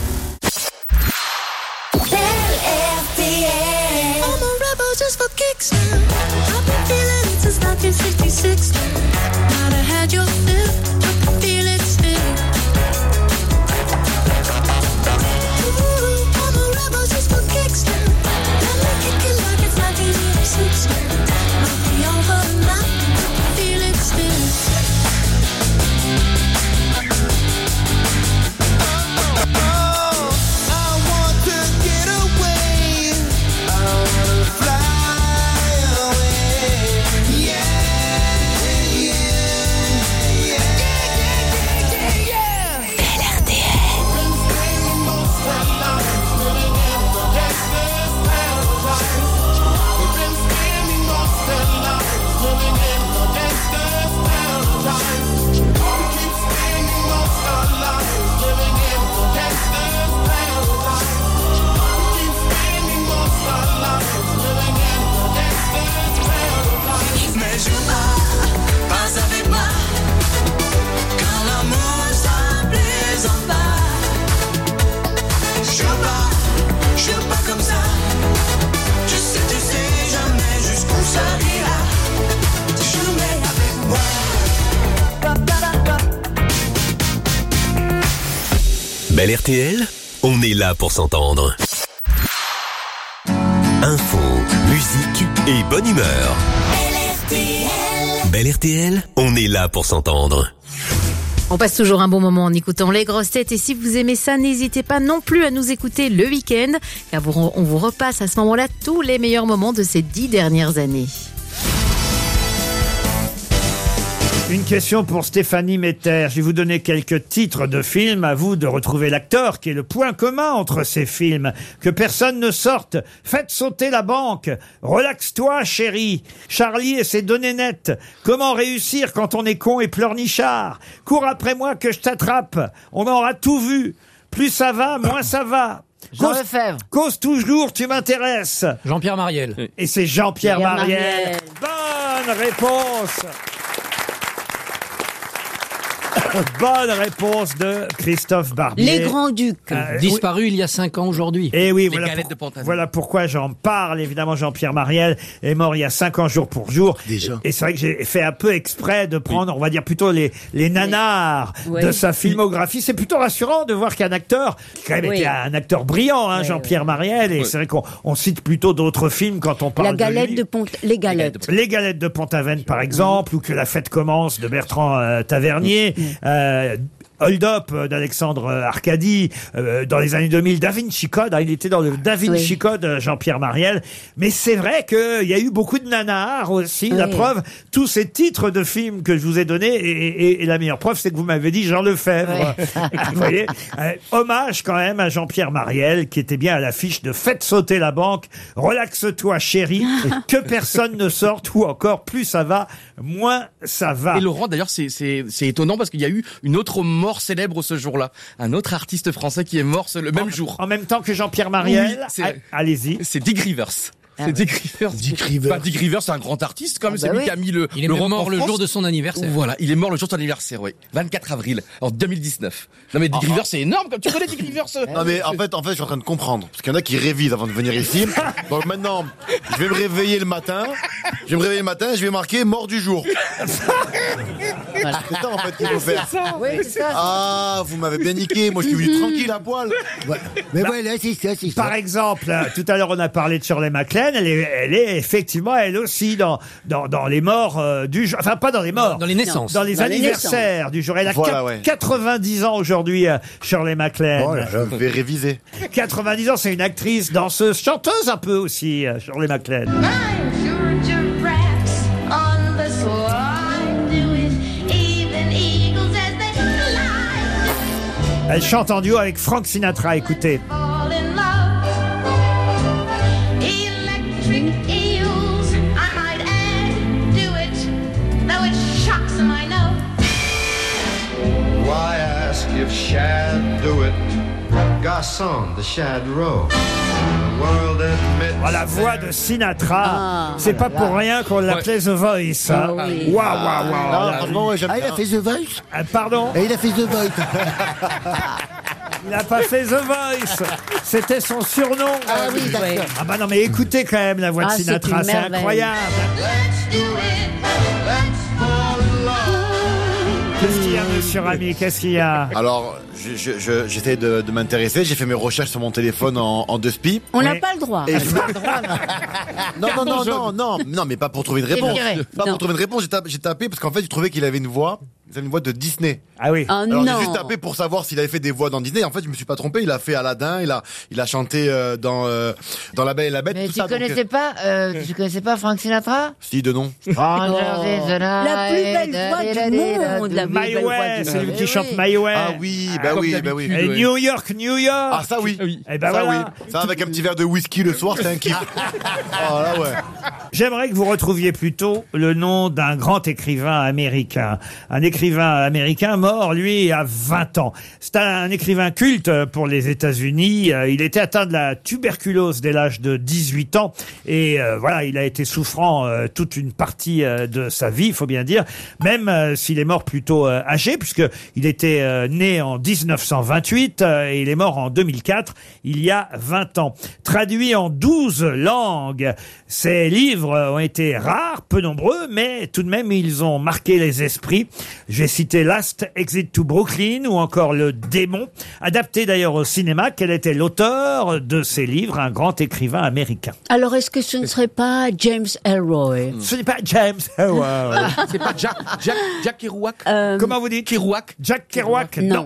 S4: Belle R T L, on est là pour s'entendre. Info, musique et bonne humeur. Belle R T L, on est là pour s'entendre.
S5: On passe toujours un bon moment en écoutant les grosses têtes et si vous aimez ça, n'hésitez pas non plus à nous écouter le week-end car on vous repasse à ce moment-là tous les meilleurs moments de ces dix dernières années.
S3: Une question pour Stéphanie Metter. Je vais vous donner quelques titres de films. À vous de retrouver l'acteur qui est le point commun entre ces films. Que personne ne sorte. Faites sauter la banque. Relaxe-toi, chérie. Charlie et ses données nettes. Comment réussir quand on est con et pleurnichard. Cours après moi que je t'attrape. On aura tout vu. Plus ça va, moins ça va.
S12: Jean
S3: Cause,
S12: Lefebvre.
S3: cause toujours, tu m'intéresses.
S2: Jean-Pierre Mariel.
S3: Et c'est Jean-Pierre
S12: Pierre
S3: Mariel.
S12: Mariel.
S3: Bonne réponse. Bonne réponse de Christophe Barbier.
S9: Les Grands-Ducs.
S3: Euh,
S2: Disparu il y a cinq ans aujourd'hui.
S3: Et oui,
S10: Les
S3: voilà,
S10: galettes
S3: pour-
S10: de Pantane.
S3: voilà pourquoi j'en parle. Évidemment, Jean-Pierre Mariel est mort il y a cinq ans jour pour jour.
S8: Déjà.
S3: Et c'est vrai que j'ai fait un peu exprès de prendre, on va dire plutôt les, les nanars
S9: Oui.
S3: de sa filmographie. C'est plutôt rassurant de voir qu'un acteur, qui quand même
S9: Oui.
S3: était un acteur brillant, hein,
S9: Oui,
S3: Jean-Pierre Mariel. Et
S10: Oui.
S3: c'est vrai qu'on on cite plutôt d'autres films quand on parle
S9: La galette
S3: de lui.
S9: de Pont... Les galettes.
S3: Les galettes de Pont-Aven, par exemple, ou que la fête commence de Bertrand euh, Tavernier. Euh, Hold Up euh, d'Alexandre euh, Arcadi, euh, dans les années deux mille, Da Vinci Code, hein, il était dans le Da Vinci
S9: Oui.
S3: Code, euh, Jean-Pierre Mariel. Mais c'est vrai qu'il y a eu beaucoup de nanars aussi. La
S9: Oui.
S3: preuve, tous ces titres de films que je vous ai donnés, et, et- et la meilleure preuve, c'est que vous m'avez dit Jean Lefebvre. Vous voyez, euh, hommage quand même à Jean-Pierre Mariel, qui était bien à l'affiche de Faites sauter la banque, relaxe-toi chérie, que personne ne sorte, ou encore plus ça va, moins ça va.
S10: Et Laurent, d'ailleurs, c'est, c'est, c'est étonnant parce qu'il y a eu une autre mort célèbre ce jour-là. Un autre artiste français qui est mort ce- le même jour.
S3: En même temps que Jean-Pierre Mariel.
S10: Oui, c'est-
S3: Ah, allez-y.
S10: C'est Dick Rivers. C'est Dick Rivers.
S8: Dick Rivers.
S10: Bah, Dick Rivers, c'est un grand artiste quand même.
S9: Ah
S10: c'est
S9: bah
S10: lui
S9: oui.
S10: qui a mis le.
S2: Il est
S10: le
S2: même
S10: rock
S2: mort
S10: en
S2: le
S10: France.
S2: jour de son anniversaire.
S10: Voilà, il est mort le jour de son anniversaire, oui. vingt-quatre avril, en deux mille dix-neuf. Non mais Dick Rivers, c'est énorme. Comme tu connais Dick Rivers. euh,
S11: Non mais en fait, en fait, je suis en train de comprendre parce qu'il y en a qui révisent avant de venir ici. Donc maintenant, je vais me réveiller le matin. Je vais me réveiller le matin et je vais marquer mort du jour. C'est ça en fait qu'il faut faire.
S12: Oui, c'est ça.
S11: Ah, vous m'avez bien niqué. Moi, je suis venu tranquille à poil.
S8: Ouais. Mais voilà, c'est ça, c'est ça.
S3: Par exemple, euh, tout à l'heure on a parlé de Shirley MacLaine, elle est, elle est effectivement elle aussi dans dans, dans les morts euh, du jour, enfin pas dans les morts,
S2: Dans les naissances.
S3: dans les
S9: Dans les
S3: anniversaires du jour. Elle a
S11: Voilà,
S3: quat-
S11: ouais.
S3: quatre-vingt-dix ans aujourd'hui, euh, Shirley MacLaine.
S11: Oh là, je vais réviser.
S3: quatre-vingt-dix ans, c'est une actrice, danseuse, chanteuse un peu aussi, euh, Shirley MacLaine. Elle chante en duo avec Frank Sinatra, écoutez.
S18: Why ask if shad do it? Garçon de shad row. The world admits.
S3: Oh, la voix de Sinatra,
S9: Ah.
S3: c'est pas pour rien qu'on l'appelait The Voice. hein.
S9: Ah oui.
S3: Waouh, waouh, waouh.
S11: Non,
S3: Là,
S11: franchement, ouais, j'aime
S8: Ah, il
S11: bien.
S8: a fait The Voice.
S3: ah, pardon,
S8: Et il a fait The Voice.
S3: il n'a pas fait The Voice. C'était son surnom.
S8: Ah oui, d'accord.
S3: Ah bah non, mais écoutez quand même la voix de
S9: Ah, c'est
S3: Sinatra,
S9: une
S3: c'est
S9: merveille.
S3: incroyable. Qu'est-ce qu'il y a, monsieur Rami? Qu'est-ce qu'il y a?
S11: Alors, je- je- je- j'essaie de, de m'intéresser. J'ai fait mes recherches sur mon téléphone en, en deux spi.
S9: On n'a
S3: Oui.
S9: pas le droit.
S11: Et je- non, non, non, non, non, non, mais pas pour trouver une réponse.
S12: viré.
S11: Pas
S9: Non.
S11: pour trouver une réponse. J'ai tapé, j'ai tapé parce qu'en fait, j'ai trouvé qu'il avait une voix. Il avait une voix de Disney.
S3: Ah oui.
S9: Ah
S11: Alors j'ai
S9: non.
S11: juste tapé pour savoir s'il avait fait des voix dans Disney. En fait, je me suis pas trompé. Il a fait Aladdin. Il a, il a chanté euh, dans euh, dans La Belle et la Bête.
S12: Mais
S11: tout
S12: tu
S11: ça, donc,
S12: connaissais
S11: euh,
S12: pas, euh, tu connaissais pas Frank Sinatra?
S11: Si de nom.
S12: Strangers in the
S9: La plus
S12: night,
S9: belle voix du monde, la plus
S3: My
S9: belle voix
S3: Way,
S9: du
S3: c'est lui
S9: monde.
S3: qui
S12: Eh
S3: chante
S12: oui.
S3: My Way.
S11: Ah oui, bah
S10: comme
S11: oui, bah
S10: d'habitude.
S11: oui.
S3: Et
S10: Ouais.
S3: New York, New York.
S11: Ah ça oui.
S10: Oui.
S3: Eh ben
S11: ça
S3: voilà.
S11: oui. Ça avec un petit verre de whisky le soir, c'est un kiff. Oh là ouais.
S3: J'aimerais que vous retrouviez plutôt le nom d'un grand écrivain américain. Un écrivain américain mort, lui, à vingt ans. C'est un écrivain culte pour les États-Unis. Euh, Il était atteint de la tuberculose dès l'âge de dix-huit ans. Et euh, voilà, il a été souffrant euh, toute une partie euh, de sa vie, il faut bien dire. Même euh, s'il est mort plutôt euh, âgé, puisqu'il était euh, né en dix-neuf cent vingt-huit euh, et il est mort en deux mille quatre, il y a vingt ans. Traduit en douze langues, ses livres ont été rares, peu nombreux, mais tout de même, ils ont marqué les esprits. Je vais citer Last Exit to Brooklyn ou encore Le Démon, adapté d'ailleurs au cinéma. Quel était l'auteur de ces livres? Un grand écrivain américain.
S9: Alors, est-ce que ce ne serait pas James Ellroy?
S3: Ce n'est pas James Ellroy.
S10: C'est pas Jack, Jack, Jack Kerouac.
S9: Euh,
S3: Comment vous dites?
S10: Kerouac.
S3: Jack Kerouac? Non.
S9: Non.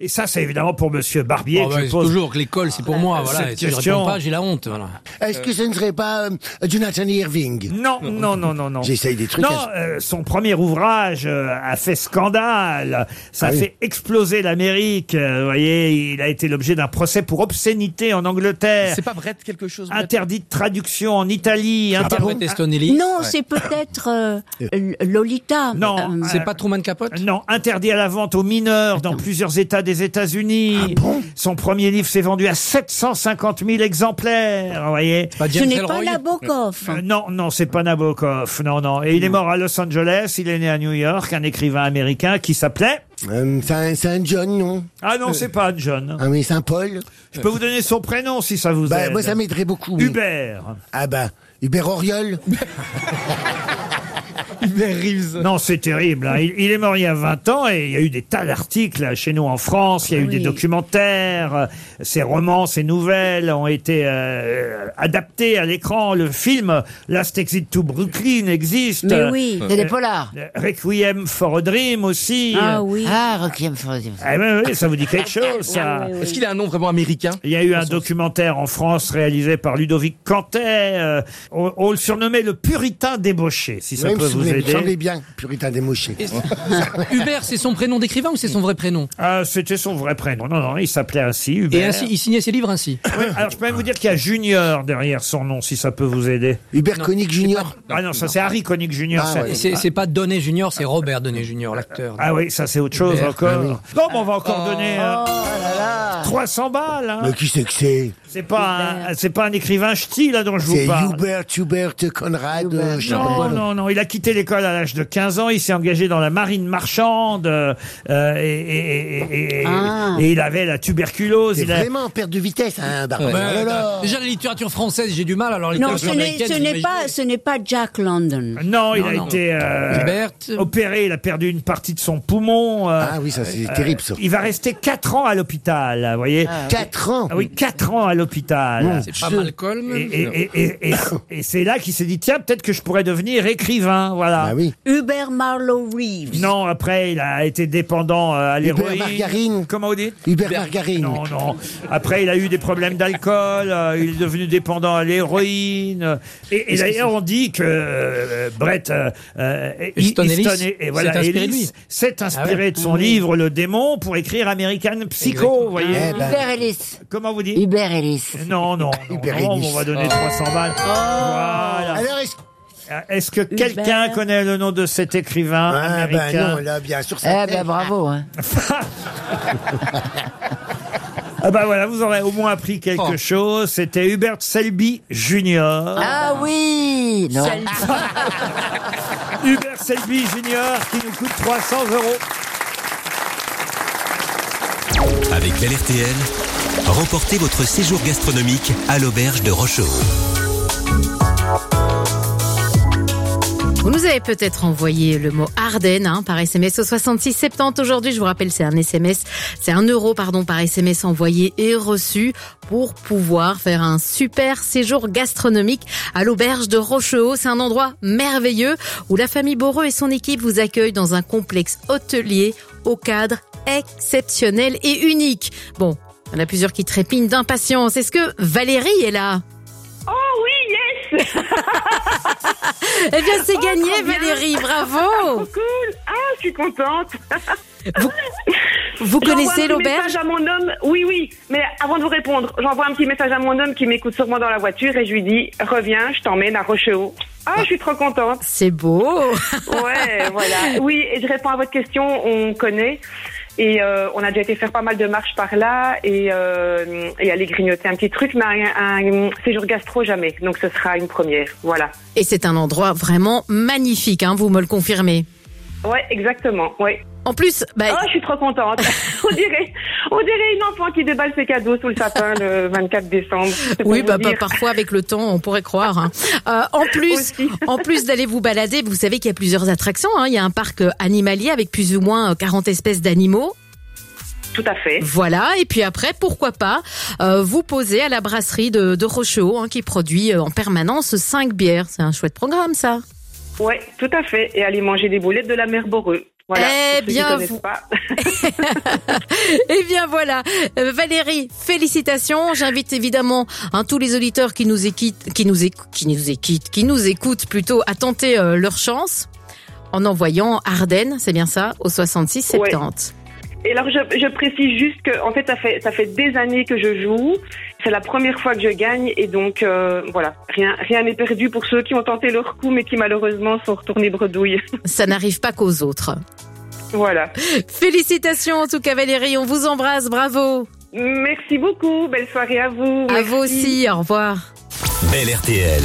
S3: Et ça, c'est évidemment pour Monsieur Barbier
S2: Oh,
S3: que
S2: bah,
S3: je
S2: c'est
S3: pose
S2: toujours que l'école, c'est pour moi.
S3: cette
S2: Voilà. Et si je
S3: question.
S2: réponds pas, j'ai la honte. Voilà.
S8: Est-ce que ce ne serait pas euh, Jonathan Irving?
S3: Non, non, non, non, non.
S8: J'essaye des trucs.
S3: Non,
S8: à-
S3: euh, son premier ouvrage euh, a fait scandale. Ça
S8: Ah
S3: a
S8: oui.
S3: fait exploser l'Amérique. Euh, Vous voyez, il a été l'objet d'un procès pour obscénité en Angleterre.
S10: C'est pas Brett quelque chose Brett
S3: Interdit de traduction en Italie.
S2: Ah,
S3: inter-
S2: pas Bret Easton Ellis.
S9: Non, c'est peut-être euh, L- Lolita.
S3: Non,
S9: Euh,
S2: C'est pas Truman Capote?
S3: Non, interdit à la vente aux mineurs dans plusieurs États des États-Unis. Son premier livre s'est vendu à sept cent cinquante mille exemplaires. Vous voyez.
S2: Pas
S9: ce
S2: James
S9: n'est pas
S2: Ellroy?
S9: Nabokov.
S3: Euh, non, non, c'est pas Nabokov. Non, non. Et il est mort à Los Angeles. Il est né à New York. Un écrivain américain qui s'appelait.
S8: Euh, c'est un, c'est un John, non?
S3: Ah non, c'est pas John.
S8: Ah oui, Saint-Paul.
S3: Je peux vous donner son prénom si ça vous
S8: Bah,
S3: aide.
S8: moi, ça m'aiderait beaucoup. oui.
S3: Hubert.
S8: Ah bah, Hubert Auriol.
S10: Hubert Reeves.
S3: Non, c'est terrible. hein. Il, il est mort il y a vingt ans et il y a eu des tas d'articles là, chez nous en France. Il y a eu
S9: Oui.
S3: des documentaires. euh, Ses romans, ses nouvelles ont été euh, adaptés à l'écran. Le film Last Exit to Brooklyn existe.
S9: Mais oui.
S12: C'est des polars.
S3: Euh, Requiem for a Dream aussi.
S9: Ah oui.
S12: Ah, Requiem for a Dream.
S3: Ah, oui, oui, ça vous dit quelque chose, ça.
S9: Ah, oui, oui.
S10: Est-ce qu'il a un nom vraiment américain?
S3: Il y a eu un documentaire en France réalisé par Ludovic Cantet. euh, on, on le surnommait le puritain débauché, si ça
S8: Oui,
S3: peut
S8: me
S3: vous
S8: souvenez, il me semblait
S3: aider.
S8: bien, puritain démoché.
S2: Hubert, c'est son prénom d'écrivain ou c'est son vrai prénom?
S3: Ah, c'était son vrai prénom. Non, non, il s'appelait ainsi, Hubert.
S2: Et ainsi, il signait ses livres ainsi.
S3: Oui, alors je peux même vous dire qu'il y a Junior derrière son nom, si ça peut vous aider.
S8: Hubert Koenig Junior.
S3: Ah non, ça c'est Harry Connick Junior.
S8: Ah,
S3: ça.
S8: ouais.
S2: Et c'est, c'est pas Donnet Junior, c'est Robert Donnet Junior, l'acteur.
S3: Ah oui, ça c'est autre chose
S2: Hubert.
S3: encore.
S8: Ah oui.
S3: Non, mais on va encore donner euh,
S12: Oh là là.
S3: trois cents balles. hein.
S8: Mais qui c'est que c'est?
S3: C'est pas, un, c'est pas un écrivain ch'ti là dont je vous
S8: C'est
S3: parle.
S8: Hubert, Hubert Conrad. euh, je sais pas
S3: Non,
S8: quoi.
S3: non, non. Il a quitté l'école à l'âge de quinze ans. Il s'est engagé dans la marine marchande euh, euh, et, et, et, et,
S9: Ah.
S3: et il avait la tuberculose.
S8: C'est
S3: Il a...
S8: vraiment en perte de vitesse, hein, Barbara.
S2: Ouais,
S8: Oh là là.
S2: bah, déjà, la littérature française, j'ai du mal. Alors, la
S9: Non,
S2: littérature
S9: ce n'est,
S2: américaine,
S9: ce n'est
S2: j'imagine-
S9: pas, ce n'est pas Jack London.
S3: Non, il
S2: Non,
S3: a
S2: non.
S3: été euh,
S2: Hubert.
S3: opéré. Il a perdu une partie de son poumon. euh,
S8: Ah oui, ça c'est
S3: euh,
S8: terrible ça.
S3: Il va rester quatre ans à l'hôpital. Vous voyez.
S8: Quatre ans.
S3: Ah oui, quatre ans à l'hôpital.
S2: C'est pas Malcolm.
S3: Et, et, et, et, et, et c'est là qu'il s'est dit, tiens, peut-être que je pourrais devenir écrivain, voilà.
S8: Ah oui.
S9: Hubert Marlowe Reeves.
S3: Non, après, il a été dépendant euh, à
S8: Hubert
S3: l'héroïne.
S8: Margarine.
S3: Comment vous dites
S8: Hubert Margarine.
S3: Non, non. Après, il a eu des problèmes d'alcool, euh, il est devenu dépendant à l'héroïne. Et, et d'ailleurs, on dit que euh, Brett euh, euh,
S2: Easton
S3: Easton
S2: Ellis
S3: et, et voilà,
S2: s'est inspiré de
S3: Ellis
S2: lui.
S3: s'est inspiré
S2: Ah ouais.
S3: de son livre Le Démon pour écrire American Psycho, vous voyez.
S8: Eh ben.
S12: Hubert Ellis.
S3: Comment vous dites
S12: Hubert Ellis.
S3: Non, non, non,
S8: Hubert
S3: non,
S8: Ellis.
S3: on va donner trois cents balles. Voilà.
S8: Alors, est-ce
S3: Est-ce que quelqu'un connaît le nom de cet écrivain
S8: Ah
S3: américain
S8: ben non, là, bien sûr,
S12: Eh
S8: ça
S12: ben bravo. Hein.
S3: Ah bah voilà, vous aurez au moins appris quelque
S2: Oh.
S3: chose. C'était Hubert Selby Junior
S12: Ah oui. Non.
S3: Hubert Selby Junior qui nous coûte trois cents euros.
S4: Avec Bel R T L, remportez votre séjour gastronomique à l'auberge de Rochereau.
S5: Vous nous avez peut-être envoyé le mot Ardennes hein, par S M S au soixante-six soixante-dix. Aujourd'hui, je vous rappelle, c'est un S M S, c'est un euro pardon par S M S envoyé et reçu pour pouvoir faire un super séjour gastronomique à l'auberge de Rochereau. C'est un endroit merveilleux où la famille Boreux et son équipe vous accueillent dans un complexe hôtelier au cadre exceptionnel et unique. Bon, il y en a plusieurs qui trépignent d'impatience. Est-ce que Valérie est là ?
S19: Oh oui, yes.
S5: Eh bien, c'est
S19: Oh,
S5: gagné,
S19: trop bien.
S5: Valérie, bravo.
S19: Trop cool. Ah, je suis contente.
S5: Vous, vous connaissez
S19: J'envoie un petit
S5: l'auberge
S19: message à mon homme. Oui, oui. Mais avant de vous répondre, j'envoie un petit message à mon homme qui m'écoute sûrement dans la voiture et je lui dis, reviens, je t'emmène à Rochereau. Ah, je suis trop contente.
S5: C'est beau.
S19: Ouais, voilà. Oui, et je réponds à votre question. On connaît. Et euh, on a déjà été faire pas mal de marches par là et, euh, et aller grignoter un petit truc, mais un, un séjour gastro jamais. Donc ce sera une première. Voilà.
S5: Et c'est un endroit vraiment magnifique, hein, vous me le confirmez.
S19: Ouais, exactement. Ouais.
S5: En plus, bah...
S19: oh, je suis trop contente. on dirait, on dirait une enfant qui déballe ses cadeaux sous le sapin le vingt-quatre décembre. C'est
S5: oui,
S19: pour
S5: bah,
S19: vous
S5: bah,
S19: dire.
S5: parfois avec le temps, on pourrait croire. Hein. Euh, en plus, en plus d'aller vous balader, vous savez qu'il y a plusieurs attractions. Hein. Il y a un parc animalier avec plus ou moins quarante espèces d'animaux.
S19: Tout à fait.
S5: Voilà, et puis après, pourquoi pas, euh, vous poser à la brasserie de, de Rochereau, hein, qui produit euh, en permanence cinq bières. C'est un chouette programme, ça.
S19: Ouais, tout à fait. Et aller manger des boulettes de la mère Boreux. Voilà,
S5: Eh
S19: pour ceux qui
S5: bien,
S19: connaissent
S5: vous-
S19: pas.
S5: Eh bien voilà, Euh, Valérie, félicitations. J'invite évidemment hein, tous les auditeurs qui nous équittent, qui nous écoutent, qui nous équittent, qui nous écoutent plutôt à tenter euh, leur chance en envoyant Ardennes, c'est bien ça, au soixante-six soixante-dix.
S19: Et alors, je, je précise juste que, en fait, ça fait ça fait des années que je joue. C'est la première fois que je gagne, et donc euh, voilà, rien rien n'est perdu pour ceux qui ont tenté leur coup, mais qui malheureusement sont retournés bredouilles.
S5: Ça n'arrive pas qu'aux autres.
S19: Voilà.
S5: Félicitations en tout cas Valérie, on vous embrasse, bravo.
S19: Merci beaucoup, belle soirée à vous.
S5: À
S19: Merci.
S5: vous aussi, au revoir.
S4: Belle R T L.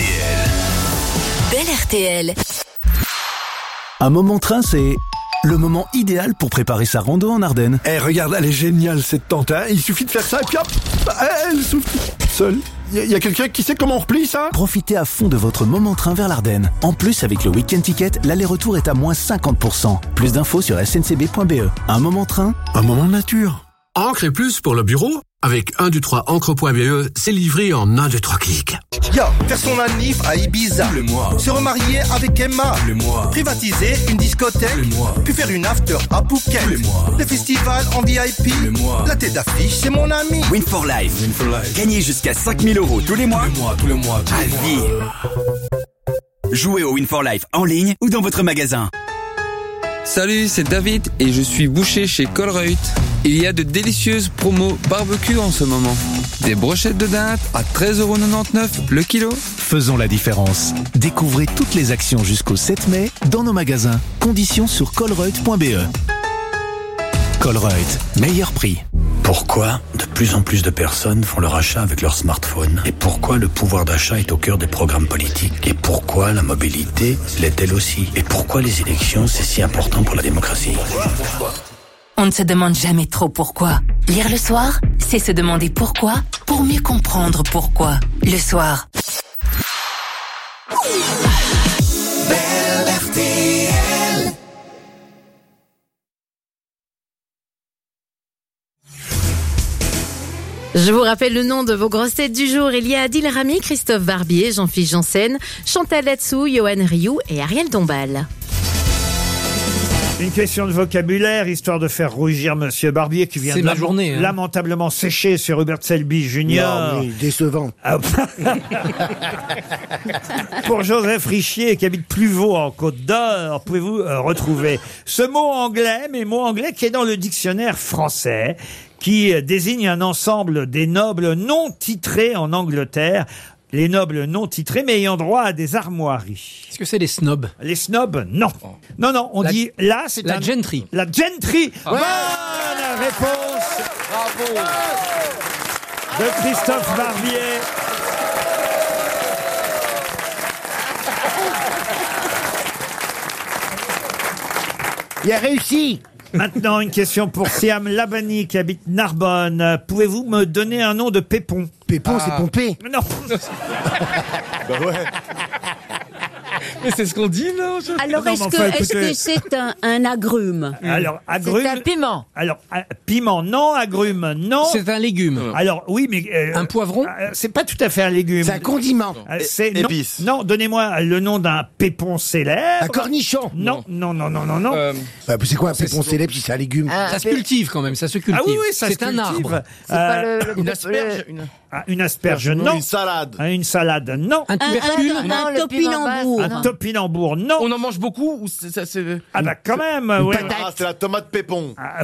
S1: Belle R T L.
S20: Un moment train, c'est le moment idéal pour préparer sa rando en Ardennes.
S21: Eh, regarde, elle est géniale cette tente, hein. Il suffit de faire ça et puis hop, elle souffle seule. Il y, y a quelqu'un qui sait comment on replie ça?
S20: Profitez à fond de votre moment train vers l'Ardenne. En plus, avec le Week-end Ticket, l'aller-retour est à moins cinquante pour cent. Plus d'infos sur s n c b point b e. Un moment train,
S21: Un moment de nature.
S22: Encre et plus pour le bureau. Avec un du trois encre point b e, c'est livré en un, deux, trois clics.
S23: Yo, faire son anniv à Ibiza.
S22: Le mois.
S23: Se remarier avec Emma.
S22: Le mois.
S23: Privatiser une discothèque.
S22: Le mois.
S23: Puis faire une after à Phuket.
S22: Le mois.
S23: Le festival en V I P.
S22: Le mois.
S23: La tête d'affiche, c'est mon ami.
S24: Win for Life.
S22: Win for life.
S24: Gagnez jusqu'à cinq mille euros tous les mois.
S22: Tous les mois, tous les mois, tous
S24: À
S22: les mois.
S24: vie. Jouez au Win for Life en ligne ou dans votre magasin.
S25: Salut, c'est David et je suis boucher chez Colruyt. Il y a de délicieuses promos barbecue en ce moment. Des brochettes de dinde à treize euros quatre-vingt-dix-neuf le kilo.
S20: faisons la différence. Découvrez toutes les actions jusqu'au sept mai dans nos magasins. Conditions sur colruyt point b e. Colruyt, meilleur prix.
S26: Pourquoi de plus en plus de personnes font leur achat avec leur smartphone? Et pourquoi le pouvoir d'achat est au cœur des programmes politiques? Et pourquoi la mobilité l'est-elle aussi? Et pourquoi les élections, c'est si important pour la démocratie?
S1: On ne se demande jamais trop pourquoi. Lire le soir, c'est se demander pourquoi pour mieux comprendre pourquoi. Le soir.
S27: Belle R T L.
S5: Je vous rappelle le nom de vos grosses têtes du jour. Il y a Adil Rami, Christophe Barbier, Jean-Philippe Janssen, Chantal Latsou, Johan Rioux et Ariel Dombal.
S3: Une question de vocabulaire, histoire de faire rougir Monsieur Barbier, qui vient
S2: C'est
S3: de
S2: ma
S3: lam-
S2: journée, hein.
S3: lamentablement sécher sur Hubert Selby Junior
S8: Non, mais décevant.
S3: Ah, Pour Joseph Richier, qui habite Pluvaux en Côte d'Or, pouvez-vous euh, retrouver ce mot anglais, mais mot anglais qui est dans le dictionnaire français, qui euh, désigne un ensemble des nobles non titrés en Angleterre. Les nobles non titrés, mais ayant droit à des armoiries.
S2: Est-ce que c'est les snobs?
S3: Les snobs, non. Non, non, on
S2: La-
S3: dit là, c'est
S2: la
S3: un...
S2: gentry.
S3: La gentry.
S2: Ah.
S3: Bonne réponse
S10: Bravo.
S3: de Christophe Barbier.
S8: Il a réussi.
S3: Maintenant, une question pour Siam Labani qui habite Narbonne. Pouvez-vous me donner un nom de pépon?
S8: Pépon,
S10: Ah.
S8: c'est pompé.
S3: Non.
S11: Bah ouais.
S10: Mais c'est ce qu'on dit, non? je-
S9: Alors,
S3: Non,
S9: est-ce
S3: mais
S9: que
S3: enfin,
S9: est-ce
S3: écoutez-
S9: que c'est un, un agrume?
S3: Alors, agrume.
S12: C'est un piment.
S3: Alors, euh, piment, non. Agrume, non.
S2: C'est un légume.
S3: Alors, oui, mais. euh,
S2: Un poivron?
S3: euh, C'est pas tout à fait un légume.
S8: C'est un condiment.
S3: Euh, c'est non,
S11: Épice.
S3: non, donnez-moi le nom d'un pépon célèbre.
S8: Un cornichon.
S3: Non, non, non, non, non, non.
S10: Euh,
S8: Bah, c'est quoi un pépon célèbre si c'est un légume?
S12: Un
S2: Ça se
S12: pé-
S2: cultive quand même, ça se cultive.
S3: Ah oui, oui, ça
S2: c'est
S3: se
S2: un
S3: cultive.
S2: arbre.
S12: C'est pas
S3: Euh,
S12: le, le-
S10: Une
S12: le-
S10: asperge. Une...
S3: ah, une asperge, non.
S11: Une salade.
S3: Ah, Une salade, non.
S2: Un
S9: Un,
S2: tubercule?
S9: un,
S12: Non,
S9: un
S12: le piment
S9: topinambour.
S3: Un topinambour, non.
S10: On en mange beaucoup ou c'est, ça, c'est...
S3: Ah bah quand même. ouais.
S11: Ah, c'est la tomate pépon.
S3: Ah,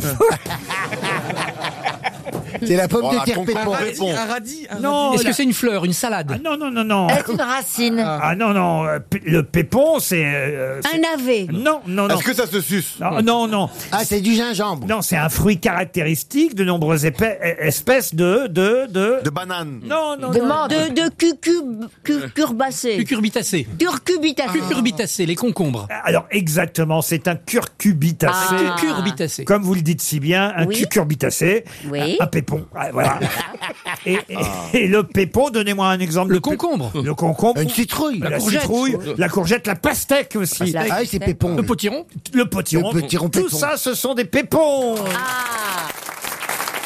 S8: C'est la pomme
S11: Oh,
S8: de
S11: la
S8: terre
S11: concombre
S8: pépon.
S11: pépon.
S10: Un radis, un
S3: Non.
S10: radis.
S2: Est-ce
S3: la-
S2: que c'est une fleur, une salade?
S3: ah, non, non, non, non.
S12: C'est une racine.
S3: Ah non, non. euh, p- Le pépon, c'est. euh, c'est-
S9: Un navet.
S3: Non, non, non.
S11: Est-ce que ça se suce?
S3: Non, non, non.
S8: Ah, c'est du gingembre.
S3: Non, c'est un fruit caractéristique de nombreuses épais- espèces de, de, de.
S11: De banane.
S3: Non, non,
S12: De
S3: non.
S12: menthe.
S9: De, de cucub, cu- curbacé.
S2: Cucurbitacé.
S9: Curcubitacé.
S2: Cucurbitacé, les concombres.
S3: Alors exactement, c'est un curcubitacé.
S9: Ah.
S2: Cucurbitacé.
S3: Comme vous le dites si bien, un
S9: Oui.
S3: cucurbitacé,
S9: Oui.
S3: un, un pépon. Ah, voilà. et, et- et le pépon, donnez-moi un exemple.
S2: Le
S3: de pé-
S2: concombre.
S3: Le concombre.
S8: Une citrouille.
S3: La,
S2: La courgette.
S3: citrouille, la courgette, la pastèque aussi.
S8: Ah oui, c'est pépon.
S2: Le potiron.
S3: Le potiron.
S8: Le potiron
S3: Tout
S8: pépon.
S3: ça, ce sont des pépons.
S9: Ah.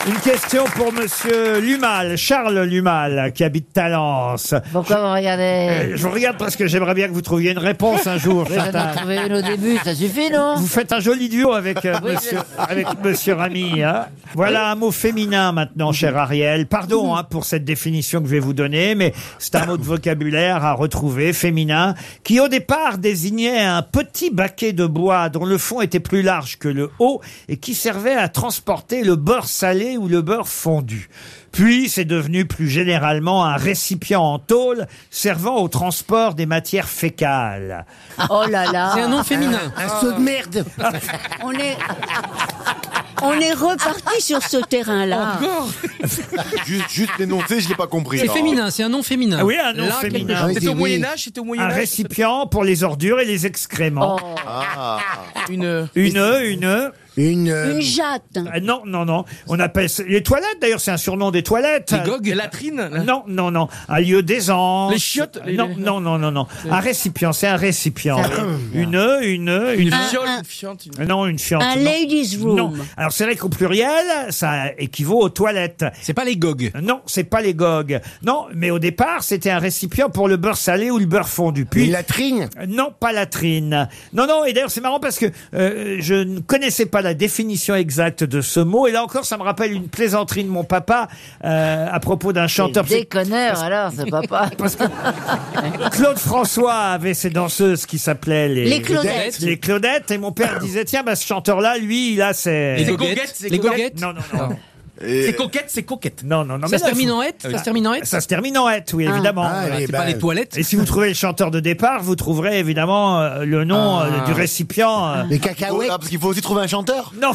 S3: Une question pour Monsieur Lumal, Charles Lumal, qui habite Talence.
S12: Pourquoi vous regardez
S3: Euh, Je vous regarde parce que j'aimerais bien que vous trouviez une réponse un jour.
S12: Oui, j'en ai
S3: Chantal.
S12: trouvé une au début, ça suffit, non?
S3: Vous faites un joli duo avec, euh,
S12: Oui,
S3: monsieur,
S12: je-
S3: avec Monsieur Ramy. Hein. Voilà un mot féminin maintenant, cher Ariel. Pardon hein, pour cette définition que je vais vous donner, mais c'est un mot de vocabulaire à retrouver, féminin, qui au départ désignait un petit baquet de bois dont le fond était plus large que le haut et qui servait à transporter le beurre salé ou le beurre fondu. Puis, c'est devenu plus généralement un récipient en tôle servant au transport des matières fécales.
S9: Oh là là.
S2: C'est un nom féminin.
S8: Un seau de merde.
S9: On est, on est reparti sur ce terrain-là.
S10: Encore
S11: Juste, juste l'énoncé, je l'ai pas compris.
S2: C'est
S11: là.
S2: féminin, c'est un nom féminin.
S3: Ah oui, un nom
S2: Là,
S3: féminin.
S2: quelque chose.
S10: C'était au
S8: oui.
S10: Moyen-Âge, c'était au
S3: Un
S10: Moyen-Âge.
S3: récipient pour les ordures et les excréments.
S9: Oh.
S11: Ah.
S10: Une.
S3: Une, une...
S8: Une. euh,
S9: Une jatte.
S3: Ah, non, non, non. On appelle ça- les toilettes, d'ailleurs, c'est un surnom des toilettes.
S2: Les gogues.
S10: Des latrines.
S3: Non, non, non. Un lieu d'aisance.
S10: Les chiottes, les-
S3: Non,
S10: les-
S3: non, non, non, non. Un récipient, c'est un récipient. Une, une, une.
S10: Une
S9: Un-
S10: fiole,
S9: un-
S10: une fiente. une-
S3: Non, une fiente.
S9: Un
S3: non.
S9: ladies room.
S3: Non. Alors c'est vrai qu'au pluriel, ça équivaut aux toilettes.
S2: C'est pas les gogues.
S3: Non, c'est pas les gogues. Non, mais au départ, c'était un récipient pour le beurre salé ou le beurre fondu. Puis
S8: Une latrine.
S3: non, pas latrine. Non, non, et d'ailleurs c'est marrant parce que euh, je ne connaissais pas la définition exacte de ce mot. Et là encore, ça me rappelle une plaisanterie de mon papa euh, à propos d'un chanteur.
S12: Déconneur, alors, c'est papa.
S3: Claude François avait ses danseuses qui s'appelaient les,
S9: Les Claudettes.
S3: Les Claudettes. Et mon père disait, tiens, bah, ce chanteur-là, lui, il a ses...
S2: Les
S10: C'est
S2: goguettes.
S10: goguettes, c'est
S2: Les
S10: goguettes.
S2: goguettes.
S3: Non, non, non.
S11: Et-
S10: C'est coquette, c'est coquette.
S3: Non, non, non.
S2: Ça
S3: mais
S2: se
S3: là,
S2: termine
S3: faut-
S2: en hête Ça se termine en hête
S3: Ça se termine en hête, oui,
S9: Ah.
S3: évidemment.
S8: Ah,
S3: Voilà.
S8: les
S2: C'est pas
S8: bah,
S2: les toilettes.
S3: Et si vous trouvez le chanteur de départ, vous trouverez évidemment euh, le nom
S10: Ah.
S3: euh, du récipient. euh.
S8: Les
S11: Oh,
S8: cacahuètes.
S11: ah, parce qu'il faut aussi trouver un chanteur.
S3: Non,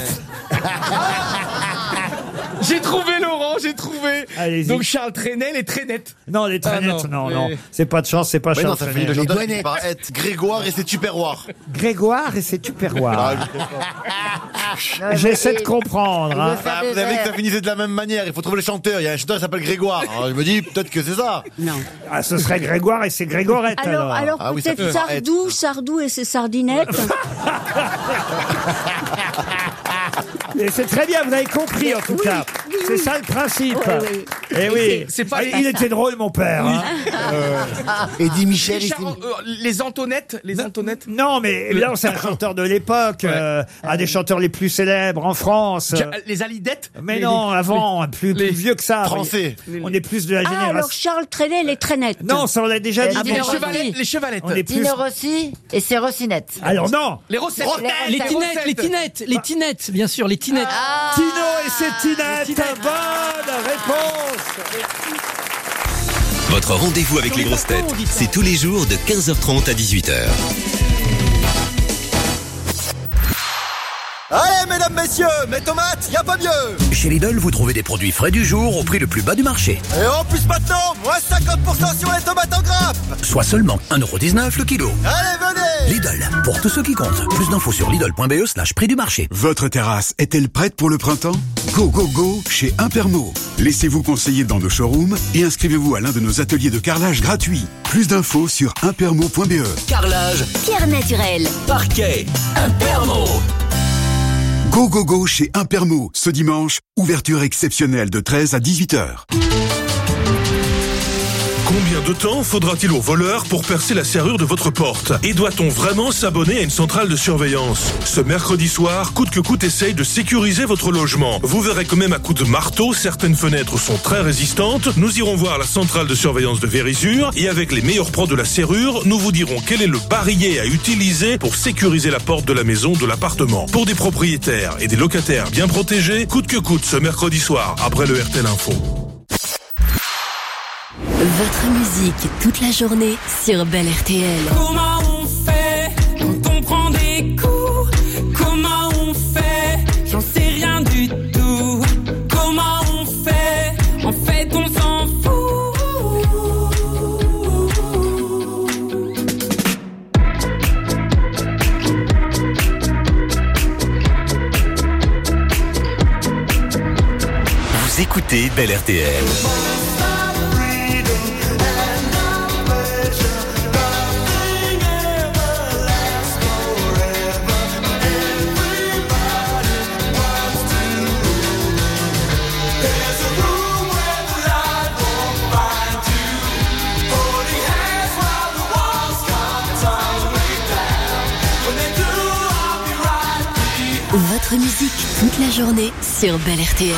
S10: J'ai trouvé Laurent, j'ai trouvé.
S3: Allez-y.
S10: Donc Charles Trenet, les Trenettes.
S3: non, les
S10: Ah,
S3: traînettes, non,
S10: non,
S3: non.
S10: mais-
S3: C'est pas de chance, c'est pas
S11: Mais non,
S3: Charles
S11: ça
S3: Trenet.
S11: finit le
S8: Les
S11: chanteur
S8: douanettes.
S11: qui par être Grégoire et c'est Tupperware.
S3: Grégoire et c'est
S11: Ah,
S3: Tupperware.
S11: je-
S3: J'essaie de comprendre. hein.
S11: Ah, vous avez dit que ça finissait de la même manière. Il faut trouver le chanteur. Il y a un chanteur qui s'appelle Grégoire. Alors, je me dis peut-être que c'est ça.
S9: Non.
S3: Ah, ce serait Grégoire et c'est Grégorette alors.
S9: Alors, alors
S11: Ah oui, ça
S9: peut-être
S11: peut paraître.
S9: Sardou, Sardou et ses sardinettes.
S3: Et c'est très bien, vous avez compris en tout
S9: Oui,
S3: cas.
S9: oui,
S3: C'est
S9: oui.
S3: ça le principe.
S9: Oui, oui.
S3: Et oui.
S10: c'est pas-
S3: Ah, il était drôle mon père. hein.
S8: Eddie Michel.
S10: Les,
S8: et
S10: Char-
S8: Tim-
S10: euh, les Antonettes, les Antonettes.
S3: Non, mais évidemment, c'est un chanteur de l'époque, euh, un des chanteurs les plus célèbres en France.
S10: Ja- Les Alidettes.
S3: Mais
S10: Les-
S3: non, avant, plus, plus
S10: les-
S3: vieux que ça.
S11: Français.
S3: On est plus de la
S9: Ah, alors
S3: génération.
S9: Charles Trenet, les Trenettes.
S3: Non, ça on l'a déjà dit.
S12: Ah,
S10: Les
S12: mais
S10: chevalettes, les chevalettes.
S3: On est plus.
S12: Tino Rossi et ses Rossinettes.
S3: Alors non.
S10: Les rossettes.
S2: Les tinettes, les tinettes, les tinettes, bien sûr, les tinettes.
S3: Tino et ses tinettes. Bonne réponse.
S4: Votre rendez-vous avec les grosses têtes, c'est tous les jours de quinze heures trente à dix-huit heures.
S6: Allez, mesdames, messieurs, mes tomates, y a pas mieux.
S26: Chez Lidl, vous trouvez des produits frais du jour au prix le plus bas du marché.
S6: Et en plus maintenant, moins cinquante pour cent sur les tomates en grappe.
S26: Soit seulement un euro dix-neuf le kilo.
S6: Allez, venez.
S26: Lidl, pour tous ceux qui comptent. Plus d'infos sur lidl.be slash prix du marché.
S7: Votre terrasse est-elle prête pour le printemps? Go, go, go chez Impermo. Laissez-vous conseiller dans nos showrooms et inscrivez-vous à l'un de nos ateliers de carrelage gratuits. Plus d'infos sur impermo point be.
S24: Carrelage,
S1: Pierre naturel.
S24: parquet, Impermo.
S7: Go, go, go chez Impermo. Ce dimanche, ouverture exceptionnelle de treize à dix-huit heures.
S13: Combien de temps faudra-t-il aux voleurs pour percer la serrure de votre porte? Et doit-on vraiment s'abonner à une centrale de surveillance? Ce mercredi soir, coûte que coûte essaye de sécuriser votre logement. Vous verrez que même à coups de marteau, certaines fenêtres sont très résistantes. Nous irons voir la centrale de surveillance de Vérisure et avec les meilleurs pros de la serrure, nous vous dirons quel est le barillet à utiliser pour sécuriser la porte de la maison, de l'appartement. Pour des propriétaires et des locataires bien protégés, coûte que coûte ce mercredi soir, après le R T L Info.
S1: Votre musique toute la journée sur Bel R T L.
S27: Comment on fait quand on prend des coups? Comment on fait? J'en sais rien du tout. Comment on fait? En fait, on s'en fout.
S4: Vous écoutez Bel R T L.
S1: toute la journée sur Bel R T L.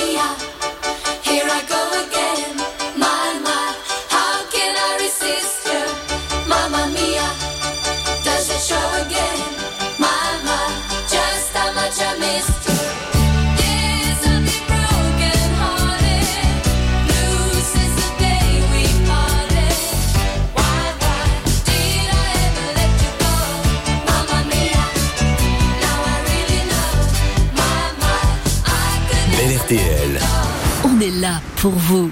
S4: R T L.
S1: On est là pour vous.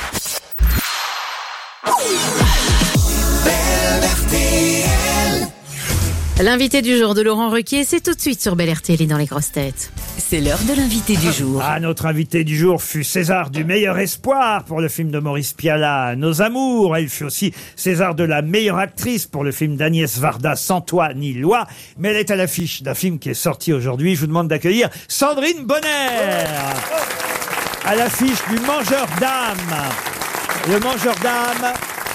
S5: L'invité du jour de Laurent Ruquier, c'est tout de suite sur Bel R T L et dans les grosses têtes.
S1: C'est l'heure de l'invité du jour.
S3: Ah, notre invité du jour fut César du meilleur espoir pour le film de Maurice Pialat, Nos amours. Elle fut aussi César de la meilleure actrice pour le film d'Agnès Varda, Sans toi ni loi. Mais elle est à l'affiche d'un film qui est sorti aujourd'hui. Je vous demande d'accueillir Sandrine Bonner. À l'affiche du Mangeur d'âme. Le Mangeur d'âme.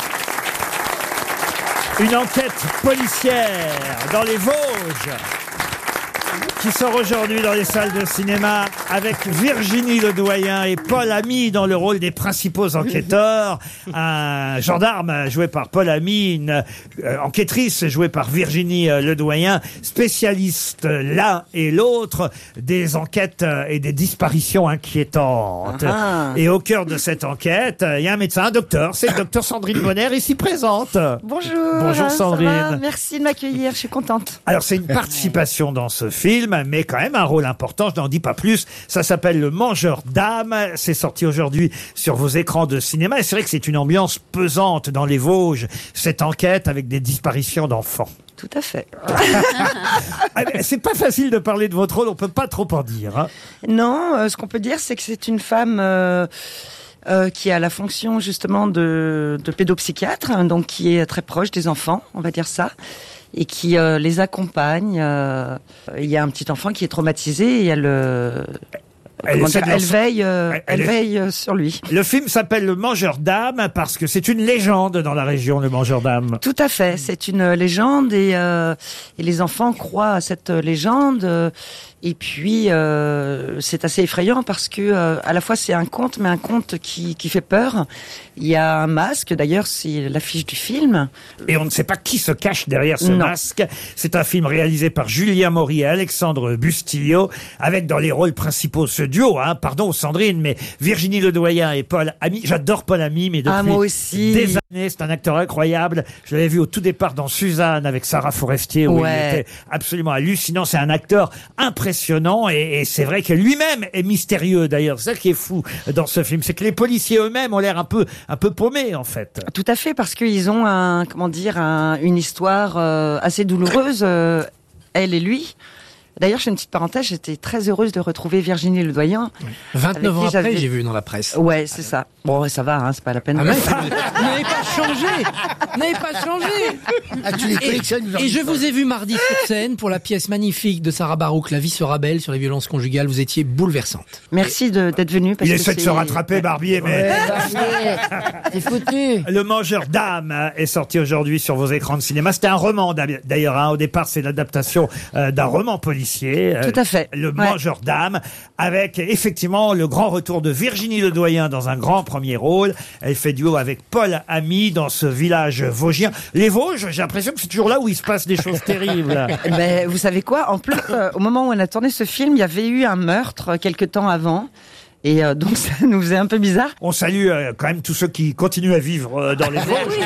S3: Une enquête policière dans les Vosges qui sort aujourd'hui dans les salles de cinéma avec Virginie Ledoyen et Paul Ami dans le rôle des principaux enquêteurs. Un gendarme joué par Paul Ami, une euh, enquêtrice jouée par Virginie euh, Ledoyen, spécialiste euh, l'un et l'autre des enquêtes euh, et des disparitions inquiétantes.
S14: Ah.
S3: Et au cœur de cette enquête, il euh, y a un médecin, un docteur, c'est le docteur Sandrine Bonner, ici présente.
S14: Bonjour.
S3: Bonjour
S14: ça
S3: Sandrine.
S14: va, merci de m'accueillir, je suis contente.
S3: Alors c'est une participation dans ce film, mais quand même un rôle important, je n'en dis pas plus. Ça s'appelle Le Mangeur d'âme, c'est sorti aujourd'hui sur vos écrans de cinéma, et c'est vrai que c'est une ambiance pesante dans les Vosges, cette enquête avec des disparitions d'enfants.
S14: Tout à fait.
S3: C'est pas facile de parler de votre rôle, on peut pas trop en dire. Hein.
S14: Non, euh, ce qu'on peut dire, c'est que c'est une femme... Euh Euh, qui a la fonction justement de, de pédopsychiatre, hein, donc qui est très proche des enfants, on va dire ça, et qui euh, les accompagne. Euh, il y a un petit enfant qui est traumatisé et elle... Euh,
S3: Elle,
S14: Comment dire,
S3: elle,
S14: elle veille, euh,
S3: elle,
S14: elle
S3: elle
S14: veille euh, sur lui.
S3: Le film s'appelle Le Mangeur d'âme parce que c'est une légende dans la région, Le Mangeur d'âme.
S14: Tout à fait, c'est une légende et, euh, et les enfants croient à cette légende. Euh, et puis euh, c'est assez effrayant parce que euh, à la fois c'est un conte, mais un conte qui, qui fait peur. Il y a un masque, d'ailleurs c'est l'affiche du film.
S3: Et on ne sait pas qui se cache derrière ce
S14: Non.
S3: masque. C'est un film réalisé par Julien Maury et Alexandre Bustillo, avec dans les rôles principaux ce duo, hein, pardon Sandrine, mais Virginie Ledoyen et Paul Ami. J'adore Paul Ami, mais depuis
S14: Ah, moi aussi.
S3: des années, c'est un acteur incroyable. Je l'avais vu au tout départ dans Suzanne avec Sarah Forestier, où
S14: Ouais.
S3: il était absolument hallucinant. C'est un acteur impressionnant, et, et c'est vrai que lui-même est mystérieux d'ailleurs. C'est ça qui est fou dans ce film, c'est que les policiers eux-mêmes ont l'air un peu, un peu paumés en fait.
S14: Tout à fait, parce qu'ils ont un, comment dire, un, une histoire euh, assez douloureuse, euh, elle et lui. D'ailleurs, je fais une petite parenthèse, j'étais très heureuse de retrouver Virginie Ledoyen.
S2: vingt-neuf ans
S14: avec qui
S2: après,
S14: j'avais-
S2: j'ai vu dans la presse.
S14: Ouais, c'est ça. Bon, ça va, hein, c'est pas la peine.
S2: Ah,
S14: de...
S2: mais vous n'avez pas changé. Vous n'avez pas changé.
S14: Ah, tu les
S2: Et,
S14: collectionnes, vous en
S2: et
S14: dites
S2: je
S14: pas.
S2: vous ai vu mardi sur scène pour la pièce magnifique de Sarah Barouk, La vie sera belle, sur les violences conjugales. Vous étiez bouleversante.
S14: Merci de- d'être venu. Parce
S3: Il
S14: que
S3: essaie de
S14: c'est-
S3: se rattraper, Barbier, mais...
S14: C'est foutu.
S3: Le Mangeur d'âme est sorti aujourd'hui sur vos écrans de cinéma. C'était un roman d'ab- d'ailleurs. Hein. Au départ, c'est l'adaptation euh, d'un roman policier. euh,
S14: Tout à fait.
S3: Le
S14: Ouais.
S3: Mangeur d'âme, avec effectivement le grand retour de Virginie Ledoyen dans un grand premier rôle. Elle fait duo avec Paul Ami dans ce village vosgien. Les Vosges, j'ai l'impression que c'est toujours là où il se passe des choses terribles.
S14: Ben, vous savez quoi? En plus, euh, au moment où on a tourné ce film, il y avait eu un meurtre euh, quelque temps avant. Et euh, donc, ça nous faisait un peu bizarre.
S3: On salue euh, quand même tous ceux qui continuent à vivre euh, dans les Vosges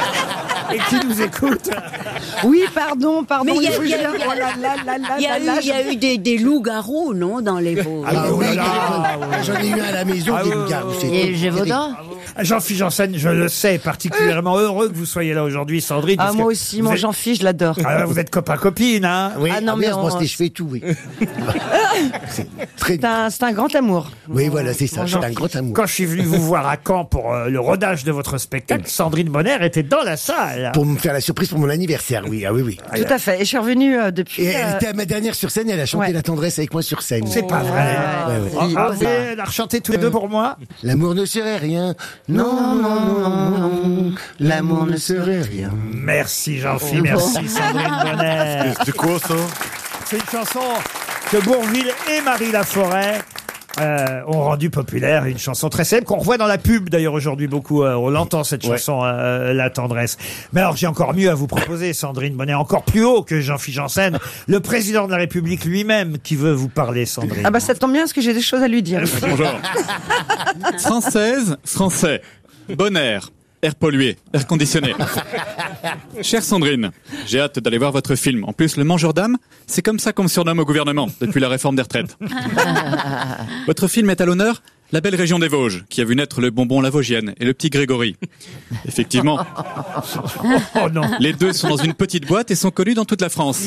S3: et qui nous écoutent.
S14: Oui, pardon, pardon.
S9: Mais il y a,
S14: faut
S9: il y a-
S14: dire,
S9: il y a-
S14: oh là là là là
S9: il y a
S14: là là,
S9: eu, il y a
S14: je-
S9: eu des, des loups-garous, non, dans les Vosges.
S8: Ah,
S3: oh là là,
S8: oui, j'en ai eu un à la maison,
S3: Ah
S8: des
S3: oui,
S8: loups-garous. c'est-
S14: Et Gévaudan.
S3: Jean-Philippe Janssen, je le sais, particulièrement heureux que vous soyez là aujourd'hui, Sandrine.
S14: Ah,
S3: parce
S14: moi
S3: que
S14: aussi,
S3: vous
S14: mon
S3: êtes-
S14: Jean-Philippe, je l'adore.
S3: Ah, vous êtes copain-copine, hein?
S8: Oui,
S14: Ah, non,
S8: ah,
S14: mais
S8: mais on se
S14: on-
S8: brosse les cheveux et tout, oui. C'est très...
S14: C'est un, c'est un grand amour.
S8: Oui, voilà, c'est ça,
S14: Mon
S8: c'est un
S14: Jean-Philippe.
S8: grand amour.
S3: Quand je suis venu vous voir à Caen pour euh, le rodage de votre spectacle, Sandrine Bonner était dans la salle.
S8: Pour me faire la surprise pour mon anniversaire, oui, ah oui, oui.
S14: Tout à fait. Et je suis revenue euh, depuis.
S8: Et elle
S14: euh,
S8: était à ma dernière sur scène, elle a chanté
S14: ouais.
S8: La tendresse avec moi sur scène.
S3: C'est pas vrai.
S8: Ouais, ouais.
S3: Ah, ah, vous voulez la rechanter tous les deux pour moi?
S8: L'amour ne serait rien. Non, non, non, non, non. L'amour ne serait rien.
S3: Merci Jean-Philippe, merci Sandrine Bonner.
S11: C'est quoi ça?
S3: C'est une chanson que Bourvil et Marie Laforêt Euh, ont rendu populaire une chanson très célèbre qu'on revoit dans la pub d'ailleurs aujourd'hui beaucoup. Euh, on l'entend cette chanson, euh, La Tendresse. Mais alors j'ai encore mieux à vous proposer, Sandrine Bonnet, encore plus haut que Jean-Philippe Janssen, le président de la République lui-même qui veut vous parler, Sandrine.
S14: Ah bah ça tombe bien parce que j'ai des choses à lui dire.
S15: Bonjour. Française, français, bon air, air pollué, air conditionné. Chère Sandrine, j'ai hâte d'aller voir votre film. En plus, le mangeur d'âme, c'est comme ça qu'on me surnomme au gouvernement depuis la réforme des retraites. Votre film est à l'honneur La belle région des Vosges, qui a vu naître le bonbon La Vosgienne et le petit Grégory. Effectivement.
S3: Oh non.
S15: Les deux sont dans une petite boîte et sont connus dans toute la France.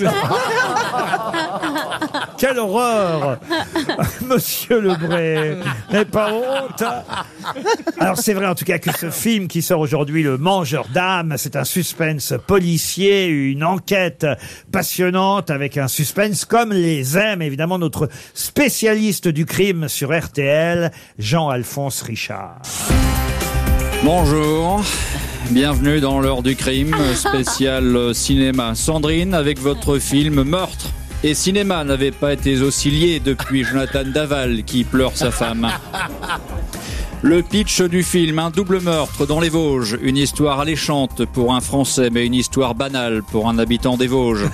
S3: Quelle horreur, Monsieur Lebray, n'avez pas honte. Alors c'est vrai en tout cas que ce film qui sort aujourd'hui, Le Mangeur d'âme, c'est un suspense policier, une enquête passionnante avec un suspense comme les aime évidemment notre spécialiste du crime sur R T L, Jean-Alphonse Richard.
S15: Bonjour, bienvenue dans l'heure du crime, spécial cinéma Sandrine avec votre film Meurtre. Et cinéma n'avait pas été aussi lié depuis Jonathan Daval qui pleure sa femme. Le pitch du film, un double meurtre dans les Vosges, une histoire alléchante pour un Français mais une histoire banale pour un habitant des Vosges.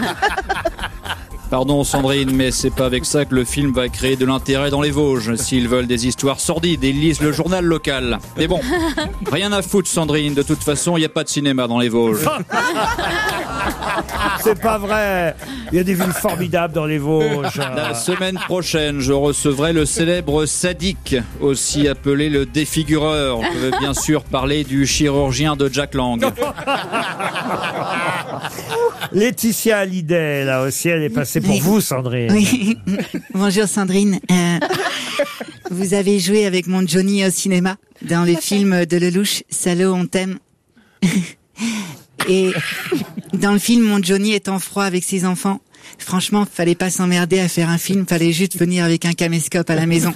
S15: Pardon Sandrine, mais c'est pas avec ça que le film va créer de l'intérêt dans les Vosges. S'ils veulent des histoires sordides, ils lisent le journal local. Mais bon, rien à foutre Sandrine, de toute façon, il n'y a pas de cinéma dans les Vosges.
S3: C'est pas vrai. Il y a des villes formidables dans les Vosges.
S15: La semaine prochaine, je recevrai le célèbre sadique, aussi appelé le défigureur. Je veux bien sûr parler du chirurgien de Jack Lang.
S3: Laetitia Hallyday, là aussi, elle est passée pour
S16: Oui.
S3: vous, Sandrine.
S16: Oui. Bonjour Sandrine. Euh, vous avez joué avec mon Johnny au cinéma dans les films de Lelouch, Salaud, on t'aime. Et dans le film, mon Johnny est en froid avec ses enfants. Franchement, fallait pas s'emmerder à faire un film, fallait juste venir avec un caméscope à la maison.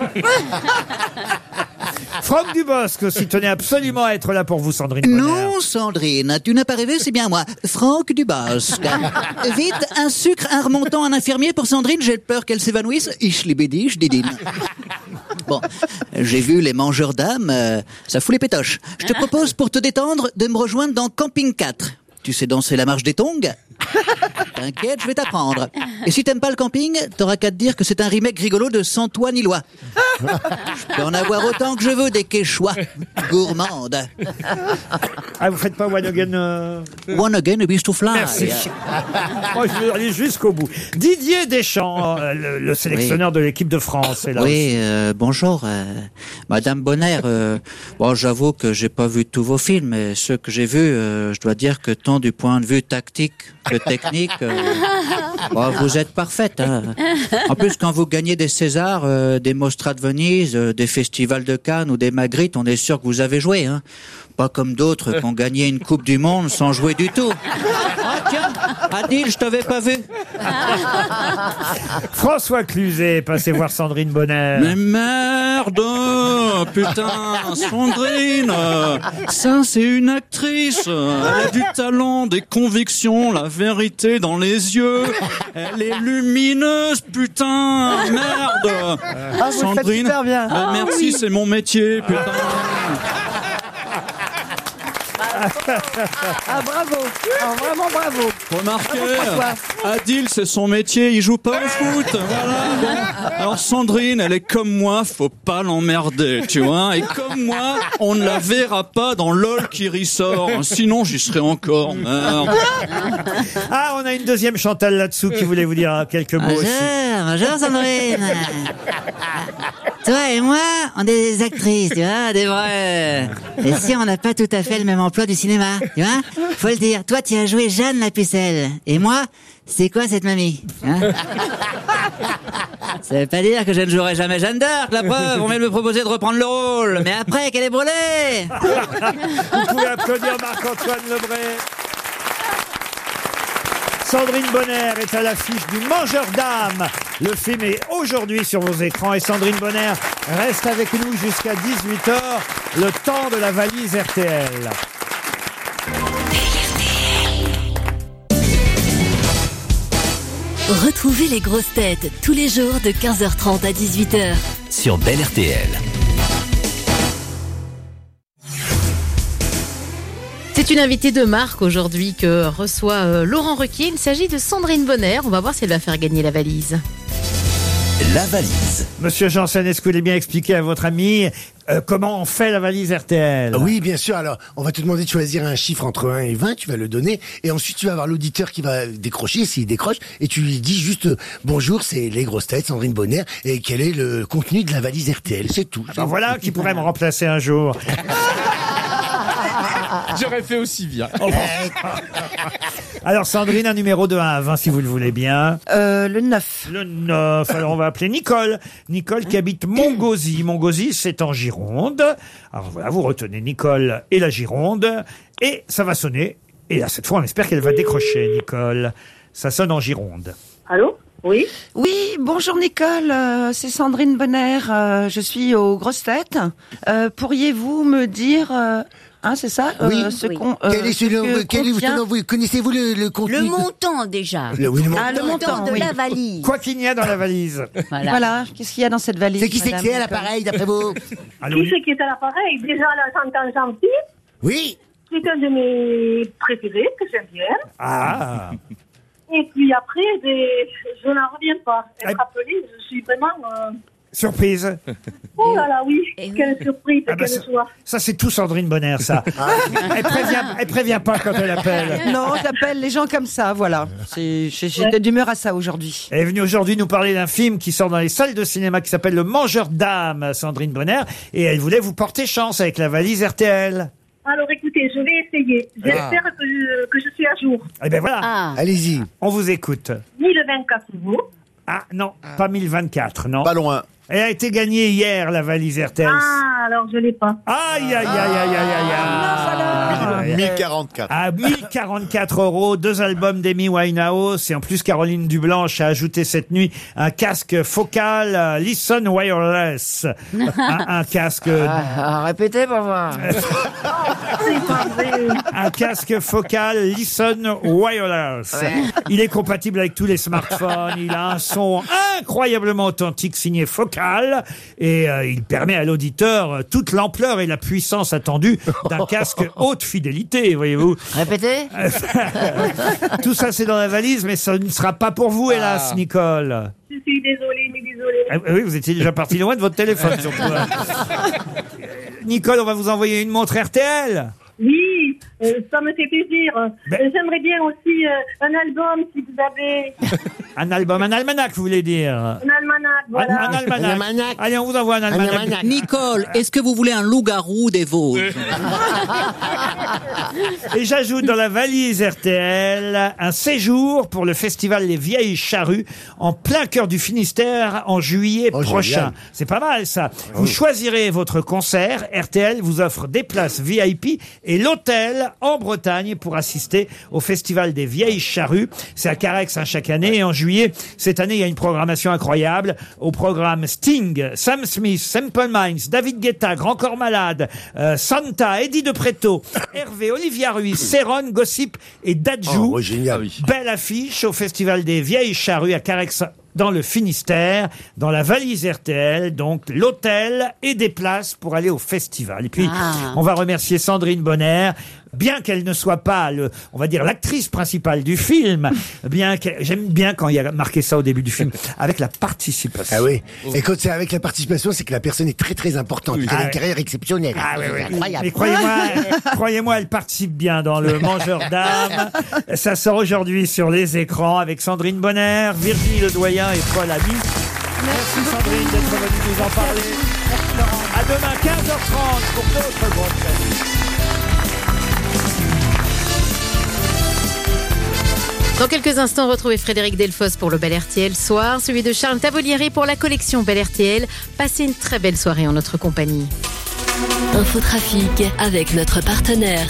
S3: Franck Dubosc aussi tenait absolument à être là pour vous, Sandrine Bonner.
S17: Non, Sandrine, tu n'as pas rêvé, c'est bien moi. Franck Dubosc. Vite, un sucre, un remontant, un infirmier pour Sandrine, j'ai peur qu'elle s'évanouisse. Ich liebe dich, didine. Bon, j'ai vu Les Mangeurs d'âme, euh, ça fout les pétoches. Je te propose, pour te détendre, de me rejoindre dans Camping quatre. Tu sais danser la marche des tongs ? T'inquiète, je vais t'apprendre. Et si t'aimes pas le camping, t'auras qu'à te dire que c'est un remake rigolo de Sans toi ni loi. Je peux en avoir autant que je veux des quechua gourmandes.
S3: Ah, vous faites pas One Again euh...
S17: One Again, a beast to fly.
S3: Merci. Moi, je vais aller jusqu'au bout. Didier Deschamps, euh, le, le sélectionneur
S17: Oui.
S3: de l'équipe de France, est là
S17: Oui,
S3: aussi.
S17: euh, bonjour, euh, Madame Bonner. Euh, bon, j'avoue que j'ai pas vu tous vos films, mais ceux que j'ai vus, euh, je dois dire que tant du point de vue tactique que technique, euh, bon, vous êtes parfaite. Hein. En plus, quand vous gagnez des Césars, euh, des Mostra de Venise, euh, des festivals de Cannes ou des Magritte, on est sûr que vous avez joué. Hein. Pas comme d'autres qui ont gagné une Coupe du Monde sans jouer du tout. Ah tiens, Adil, je t'avais pas vu.
S3: François Cluzet, passez voir Sandrine Bonner.
S15: Mais merde, putain, Sandrine, ça c'est une actrice, elle a du talent, des convictions, la vérité dans les yeux, elle est lumineuse, putain, merde.
S14: Ah, vous le faites super bien.
S15: bah,
S14: Ah,
S15: merci,
S14: oui.
S15: c'est mon métier, putain.
S14: Ah bravo, ah, vraiment bravo.
S15: Remarquez,
S14: Bravo, François.
S15: Adil, c'est son métier, il joue pas au foot. Voilà, bon. Alors Sandrine, elle est comme moi, faut pas l'emmerder, tu vois. Et comme moi, on ne la verra pas dans LOL qui ressort. Sinon, j'y serais encore. Merde.
S3: Ah, on a une deuxième Chantal là-dessous qui voulait vous dire quelques mots aussi.
S16: Bonjour, bonjour Sandrine. Toi et moi, on est des actrices, tu vois, des vraies. Et si on n'a pas tout à fait le même emploi du cinéma, tu vois, faut le dire. Toi, tu as joué Jeanne la pucelle. Et moi, c'est quoi cette mamie, hein? Ça veut pas dire que je ne jouerai jamais Jeanne d'Arc, la preuve. On vient de me proposer de reprendre le rôle. Mais après, qu'elle est brûlée.
S3: Vous pouvez applaudir Marc-Antoine Lebray. Sandrine Bonner est à l'affiche du Mangeur d'âme. Le film est aujourd'hui sur vos écrans et Sandrine Bonner reste avec nous jusqu'à dix-huit heures, le temps de la valise R T L.
S1: Retrouvez les grosses têtes tous les jours de quinze heures trente à dix-huit heures.
S4: Sur Bel R T L.
S5: C'est une invitée de marque aujourd'hui que reçoit euh, Laurent Ruquier. Il s'agit de Sandrine Bonner. On va voir si elle va faire gagner la valise.
S4: La valise.
S3: Monsieur Janssen, est-ce que vous voulez bien expliquer à votre ami euh, comment on fait la valise R T L?
S8: Oui, bien sûr. Alors, on va te demander de choisir un chiffre entre un et vingt, tu vas le donner, et ensuite tu vas avoir l'auditeur qui va décrocher, s'il décroche, et tu lui dis juste euh, bonjour, c'est les grosses têtes, Sandrine Bonner, et quel est le contenu de la valise R T L, c'est tout.
S3: Ben voilà qui pourrait me remplacer un jour.
S10: J'aurais fait aussi bien.
S3: Alors Sandrine, un numéro de un à vingt si vous le voulez bien.
S14: Euh, le neuf.
S3: Le neuf. Alors on va appeler Nicole. Nicole qui habite Montgauzy. Montgauzy, c'est en Gironde. Alors voilà, vous retenez Nicole et la Gironde. Et ça va sonner. Et là, cette fois, on espère qu'elle va décrocher, Nicole. Ça sonne en Gironde.
S14: Allô? Oui. Oui, bonjour Nicole, euh, c'est Sandrine Bonner, euh, je suis aux grosses têtes. Euh, pourriez-vous me dire, euh, hein, c'est ça, euh,
S8: Oui.
S14: ce
S8: Oui.
S14: qu'on, euh,
S8: Quel est celui,
S14: que
S8: quel est,
S14: contient-
S8: vous, connaissez-vous le, le contenu
S9: Le
S8: de-
S9: montant déjà.
S8: Le- oui, le montant.
S9: Ah, le montant de
S14: oui.
S9: la valise.
S3: Quoi qu'il y a dans la valise.
S9: Voilà.
S14: Voilà, qu'est-ce qu'il y a dans cette valise?
S8: C'est qui c'est que
S14: madame
S8: c'est à
S14: Nicole
S8: l'appareil, d'après vous?
S3: Allô,
S18: Qui
S3: oui.
S18: c'est qui est à l'appareil? Déjà, là, j'entends Gentil.
S8: Oui.
S18: C'est un de mes préférés, que j'aime bien.
S3: Ah.
S18: Et puis après, des... je n'en reviens pas.
S3: Eh-
S18: Être appelée, je suis vraiment... euh,
S3: Surprise.
S18: Oh là là, oui, quelle surprise,
S3: Ah bah
S18: quelle
S3: ça,
S18: joie.
S3: ça, c'est tout Sandrine Bonner, ça. Elle prévient, elle prévient pas quand elle appelle.
S14: Non, j'appelle les gens comme ça, voilà. C'est- j'ai- J'étais d'humeur à ça aujourd'hui.
S3: Elle est venue aujourd'hui nous parler d'un film qui sort dans les salles de cinéma qui s'appelle Le Mangeur d'âme, Sandrine Bonner. Et elle voulait vous porter chance avec la valise R T L.
S18: Alors écoutez, je vais essayer. J'espère que, je, que je suis à jour.
S3: Eh ben voilà.
S9: Ah.
S8: Allez-y.
S3: On vous écoute.
S18: mille vingt-quatre euros.
S3: Ah non, pas mille vingt-quatre, non.
S11: Pas loin.
S3: Elle a été gagnée hier, la valise R T L.
S18: Ah, alors je l'ai pas.
S3: Aïe, aïe, aïe, aïe, aïe, aïe, aïe.
S11: mille quarante-quatre.
S3: À mille quarante-quatre euros, deux albums d'Amy Winehouse et en plus Caroline Dublanche a ajouté cette nuit un casque focal euh, Listen Wireless. un, un casque...
S12: Ah, répétez pour voir.
S3: Un casque focal Listen Wireless.
S12: Ouais.
S3: Il est compatible avec tous les smartphones. Il a un son incroyablement authentique signé Focal et euh, il permet à l'auditeur euh, toute l'ampleur et la puissance attendue d'un casque haute fidélité, voyez-vous.
S12: Répétez.
S3: Tout ça c'est dans la valise, mais ça ne sera pas pour vous, hélas,
S18: Ah.
S3: Nicole.
S18: Je suis désolée, mais désolée.
S3: Ah oui, vous étiez déjà parti loin de votre téléphone, surtout. hein. Nicole, on va vous envoyer une montre R T L.
S18: Oui, euh, ça me fait plaisir.
S3: Ben-
S18: Euh, J'aimerais bien aussi euh, un album, si vous avez.
S3: Un album, un almanach, vous voulez dire.
S18: Un almanach, voilà.
S3: Un, un almanach. Allez, on vous envoie un almanach.
S17: Nicole, est-ce que vous voulez un loup-garou des Vosges?
S3: Et j'ajoute dans la valise R T L un séjour pour le festival Les Vieilles Charrues en plein cœur du Finistère en juillet
S8: Oh,
S3: prochain.
S8: génial.
S3: C'est pas mal ça. Vous choisirez votre concert. R T L vous offre des places V I P et l'hôtel en Bretagne pour assister au festival des Vieilles Charrues. C'est à Carex hein, chaque année. Et en juillet, cette année, il y a une programmation incroyable. Au programme Sting, Sam Smith, Simple Minds, David Guetta, Grand Corps Malade, euh, Santa, Eddie De Preto, Hervé, Olivia Ruiz, Céron, Gossip et Dadju.
S8: Oh, génial.
S3: Belle affiche au festival des Vieilles Charrues à Carex dans le Finistère, dans la valise R T L, donc l'hôtel et des places pour aller au festival. Et puis,
S9: Ah.
S3: on va remercier Sandrine Bonner, bien qu'elle ne soit pas, le, on va dire, l'actrice principale du film, bien que, j'aime bien quand il y a marqué ça au début du film, avec la participation.
S8: Ah oui. Et quand c'est avec la participation, c'est que la personne est très très importante. Elle a
S3: Ah
S8: une
S3: ouais.
S8: carrière exceptionnelle.
S3: Ah oui, oui.
S8: C'est incroyable.
S3: Mais croyez-moi, croyez-moi, elle participe bien dans Le Mangeur d'âme. Ça sort aujourd'hui sur les écrans avec Sandrine Bonner, Virginie Ledoyen et Paul Ami. Merci Sandrine d'être venue nous en parler. À demain quinze heures trente pour d'autres grosses têtes.
S5: Dans quelques instants, retrouvez Frédéric Delfosse pour le Bel R T L Soir, celui de Charles Tavolieri pour la collection Bel R T L. Passez une très belle soirée en notre compagnie.
S1: Infotrafic avec notre partenaire.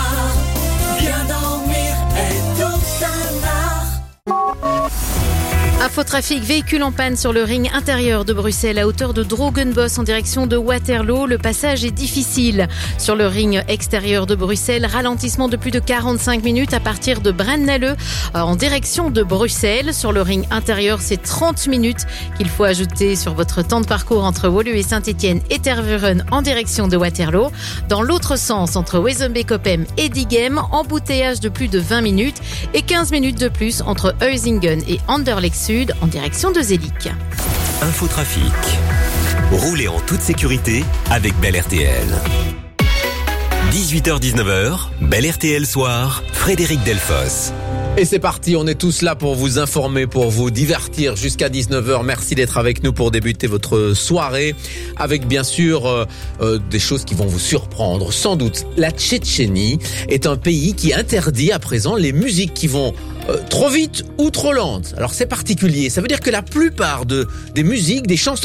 S27: Bien dormir est tout un art.
S5: Infotrafic, véhicule en panne sur le ring intérieur de Bruxelles à hauteur de Drogenbos en direction de Waterloo. Le passage est difficile. Sur le ring extérieur de Bruxelles, ralentissement de plus de quarante-cinq minutes à partir de Braine-l'Alleud en direction de Bruxelles. Sur le ring intérieur, c'est trente minutes qu'il faut ajouter sur votre temps de parcours entre Woluwe et Saint-Étienne et Tervuren en direction de Waterloo. Dans l'autre sens, entre Wezenbeek-Oppem et Diegem, embouteillage de plus de vingt minutes et quinze minutes de plus entre Huizingen et Anderlecht Sud en direction de Zelig.
S4: Infotrafic. Roulez en toute sécurité avec Bel R T L. dix-huit heures dix-neuf heures, Bel R T L Soir, Frédéric Delfosse.
S6: Et c'est parti, on est tous là pour vous informer, pour vous divertir jusqu'à dix-neuf heures. Merci d'être avec nous pour débuter votre soirée avec bien sûr euh, euh, des choses qui vont vous surprendre. Sans doute, la Tchétchénie est un pays qui interdit à présent les musiques qui vont euh, trop vite ou trop lentes. Alors c'est particulier, ça veut dire que la plupart de, des musiques, des chansons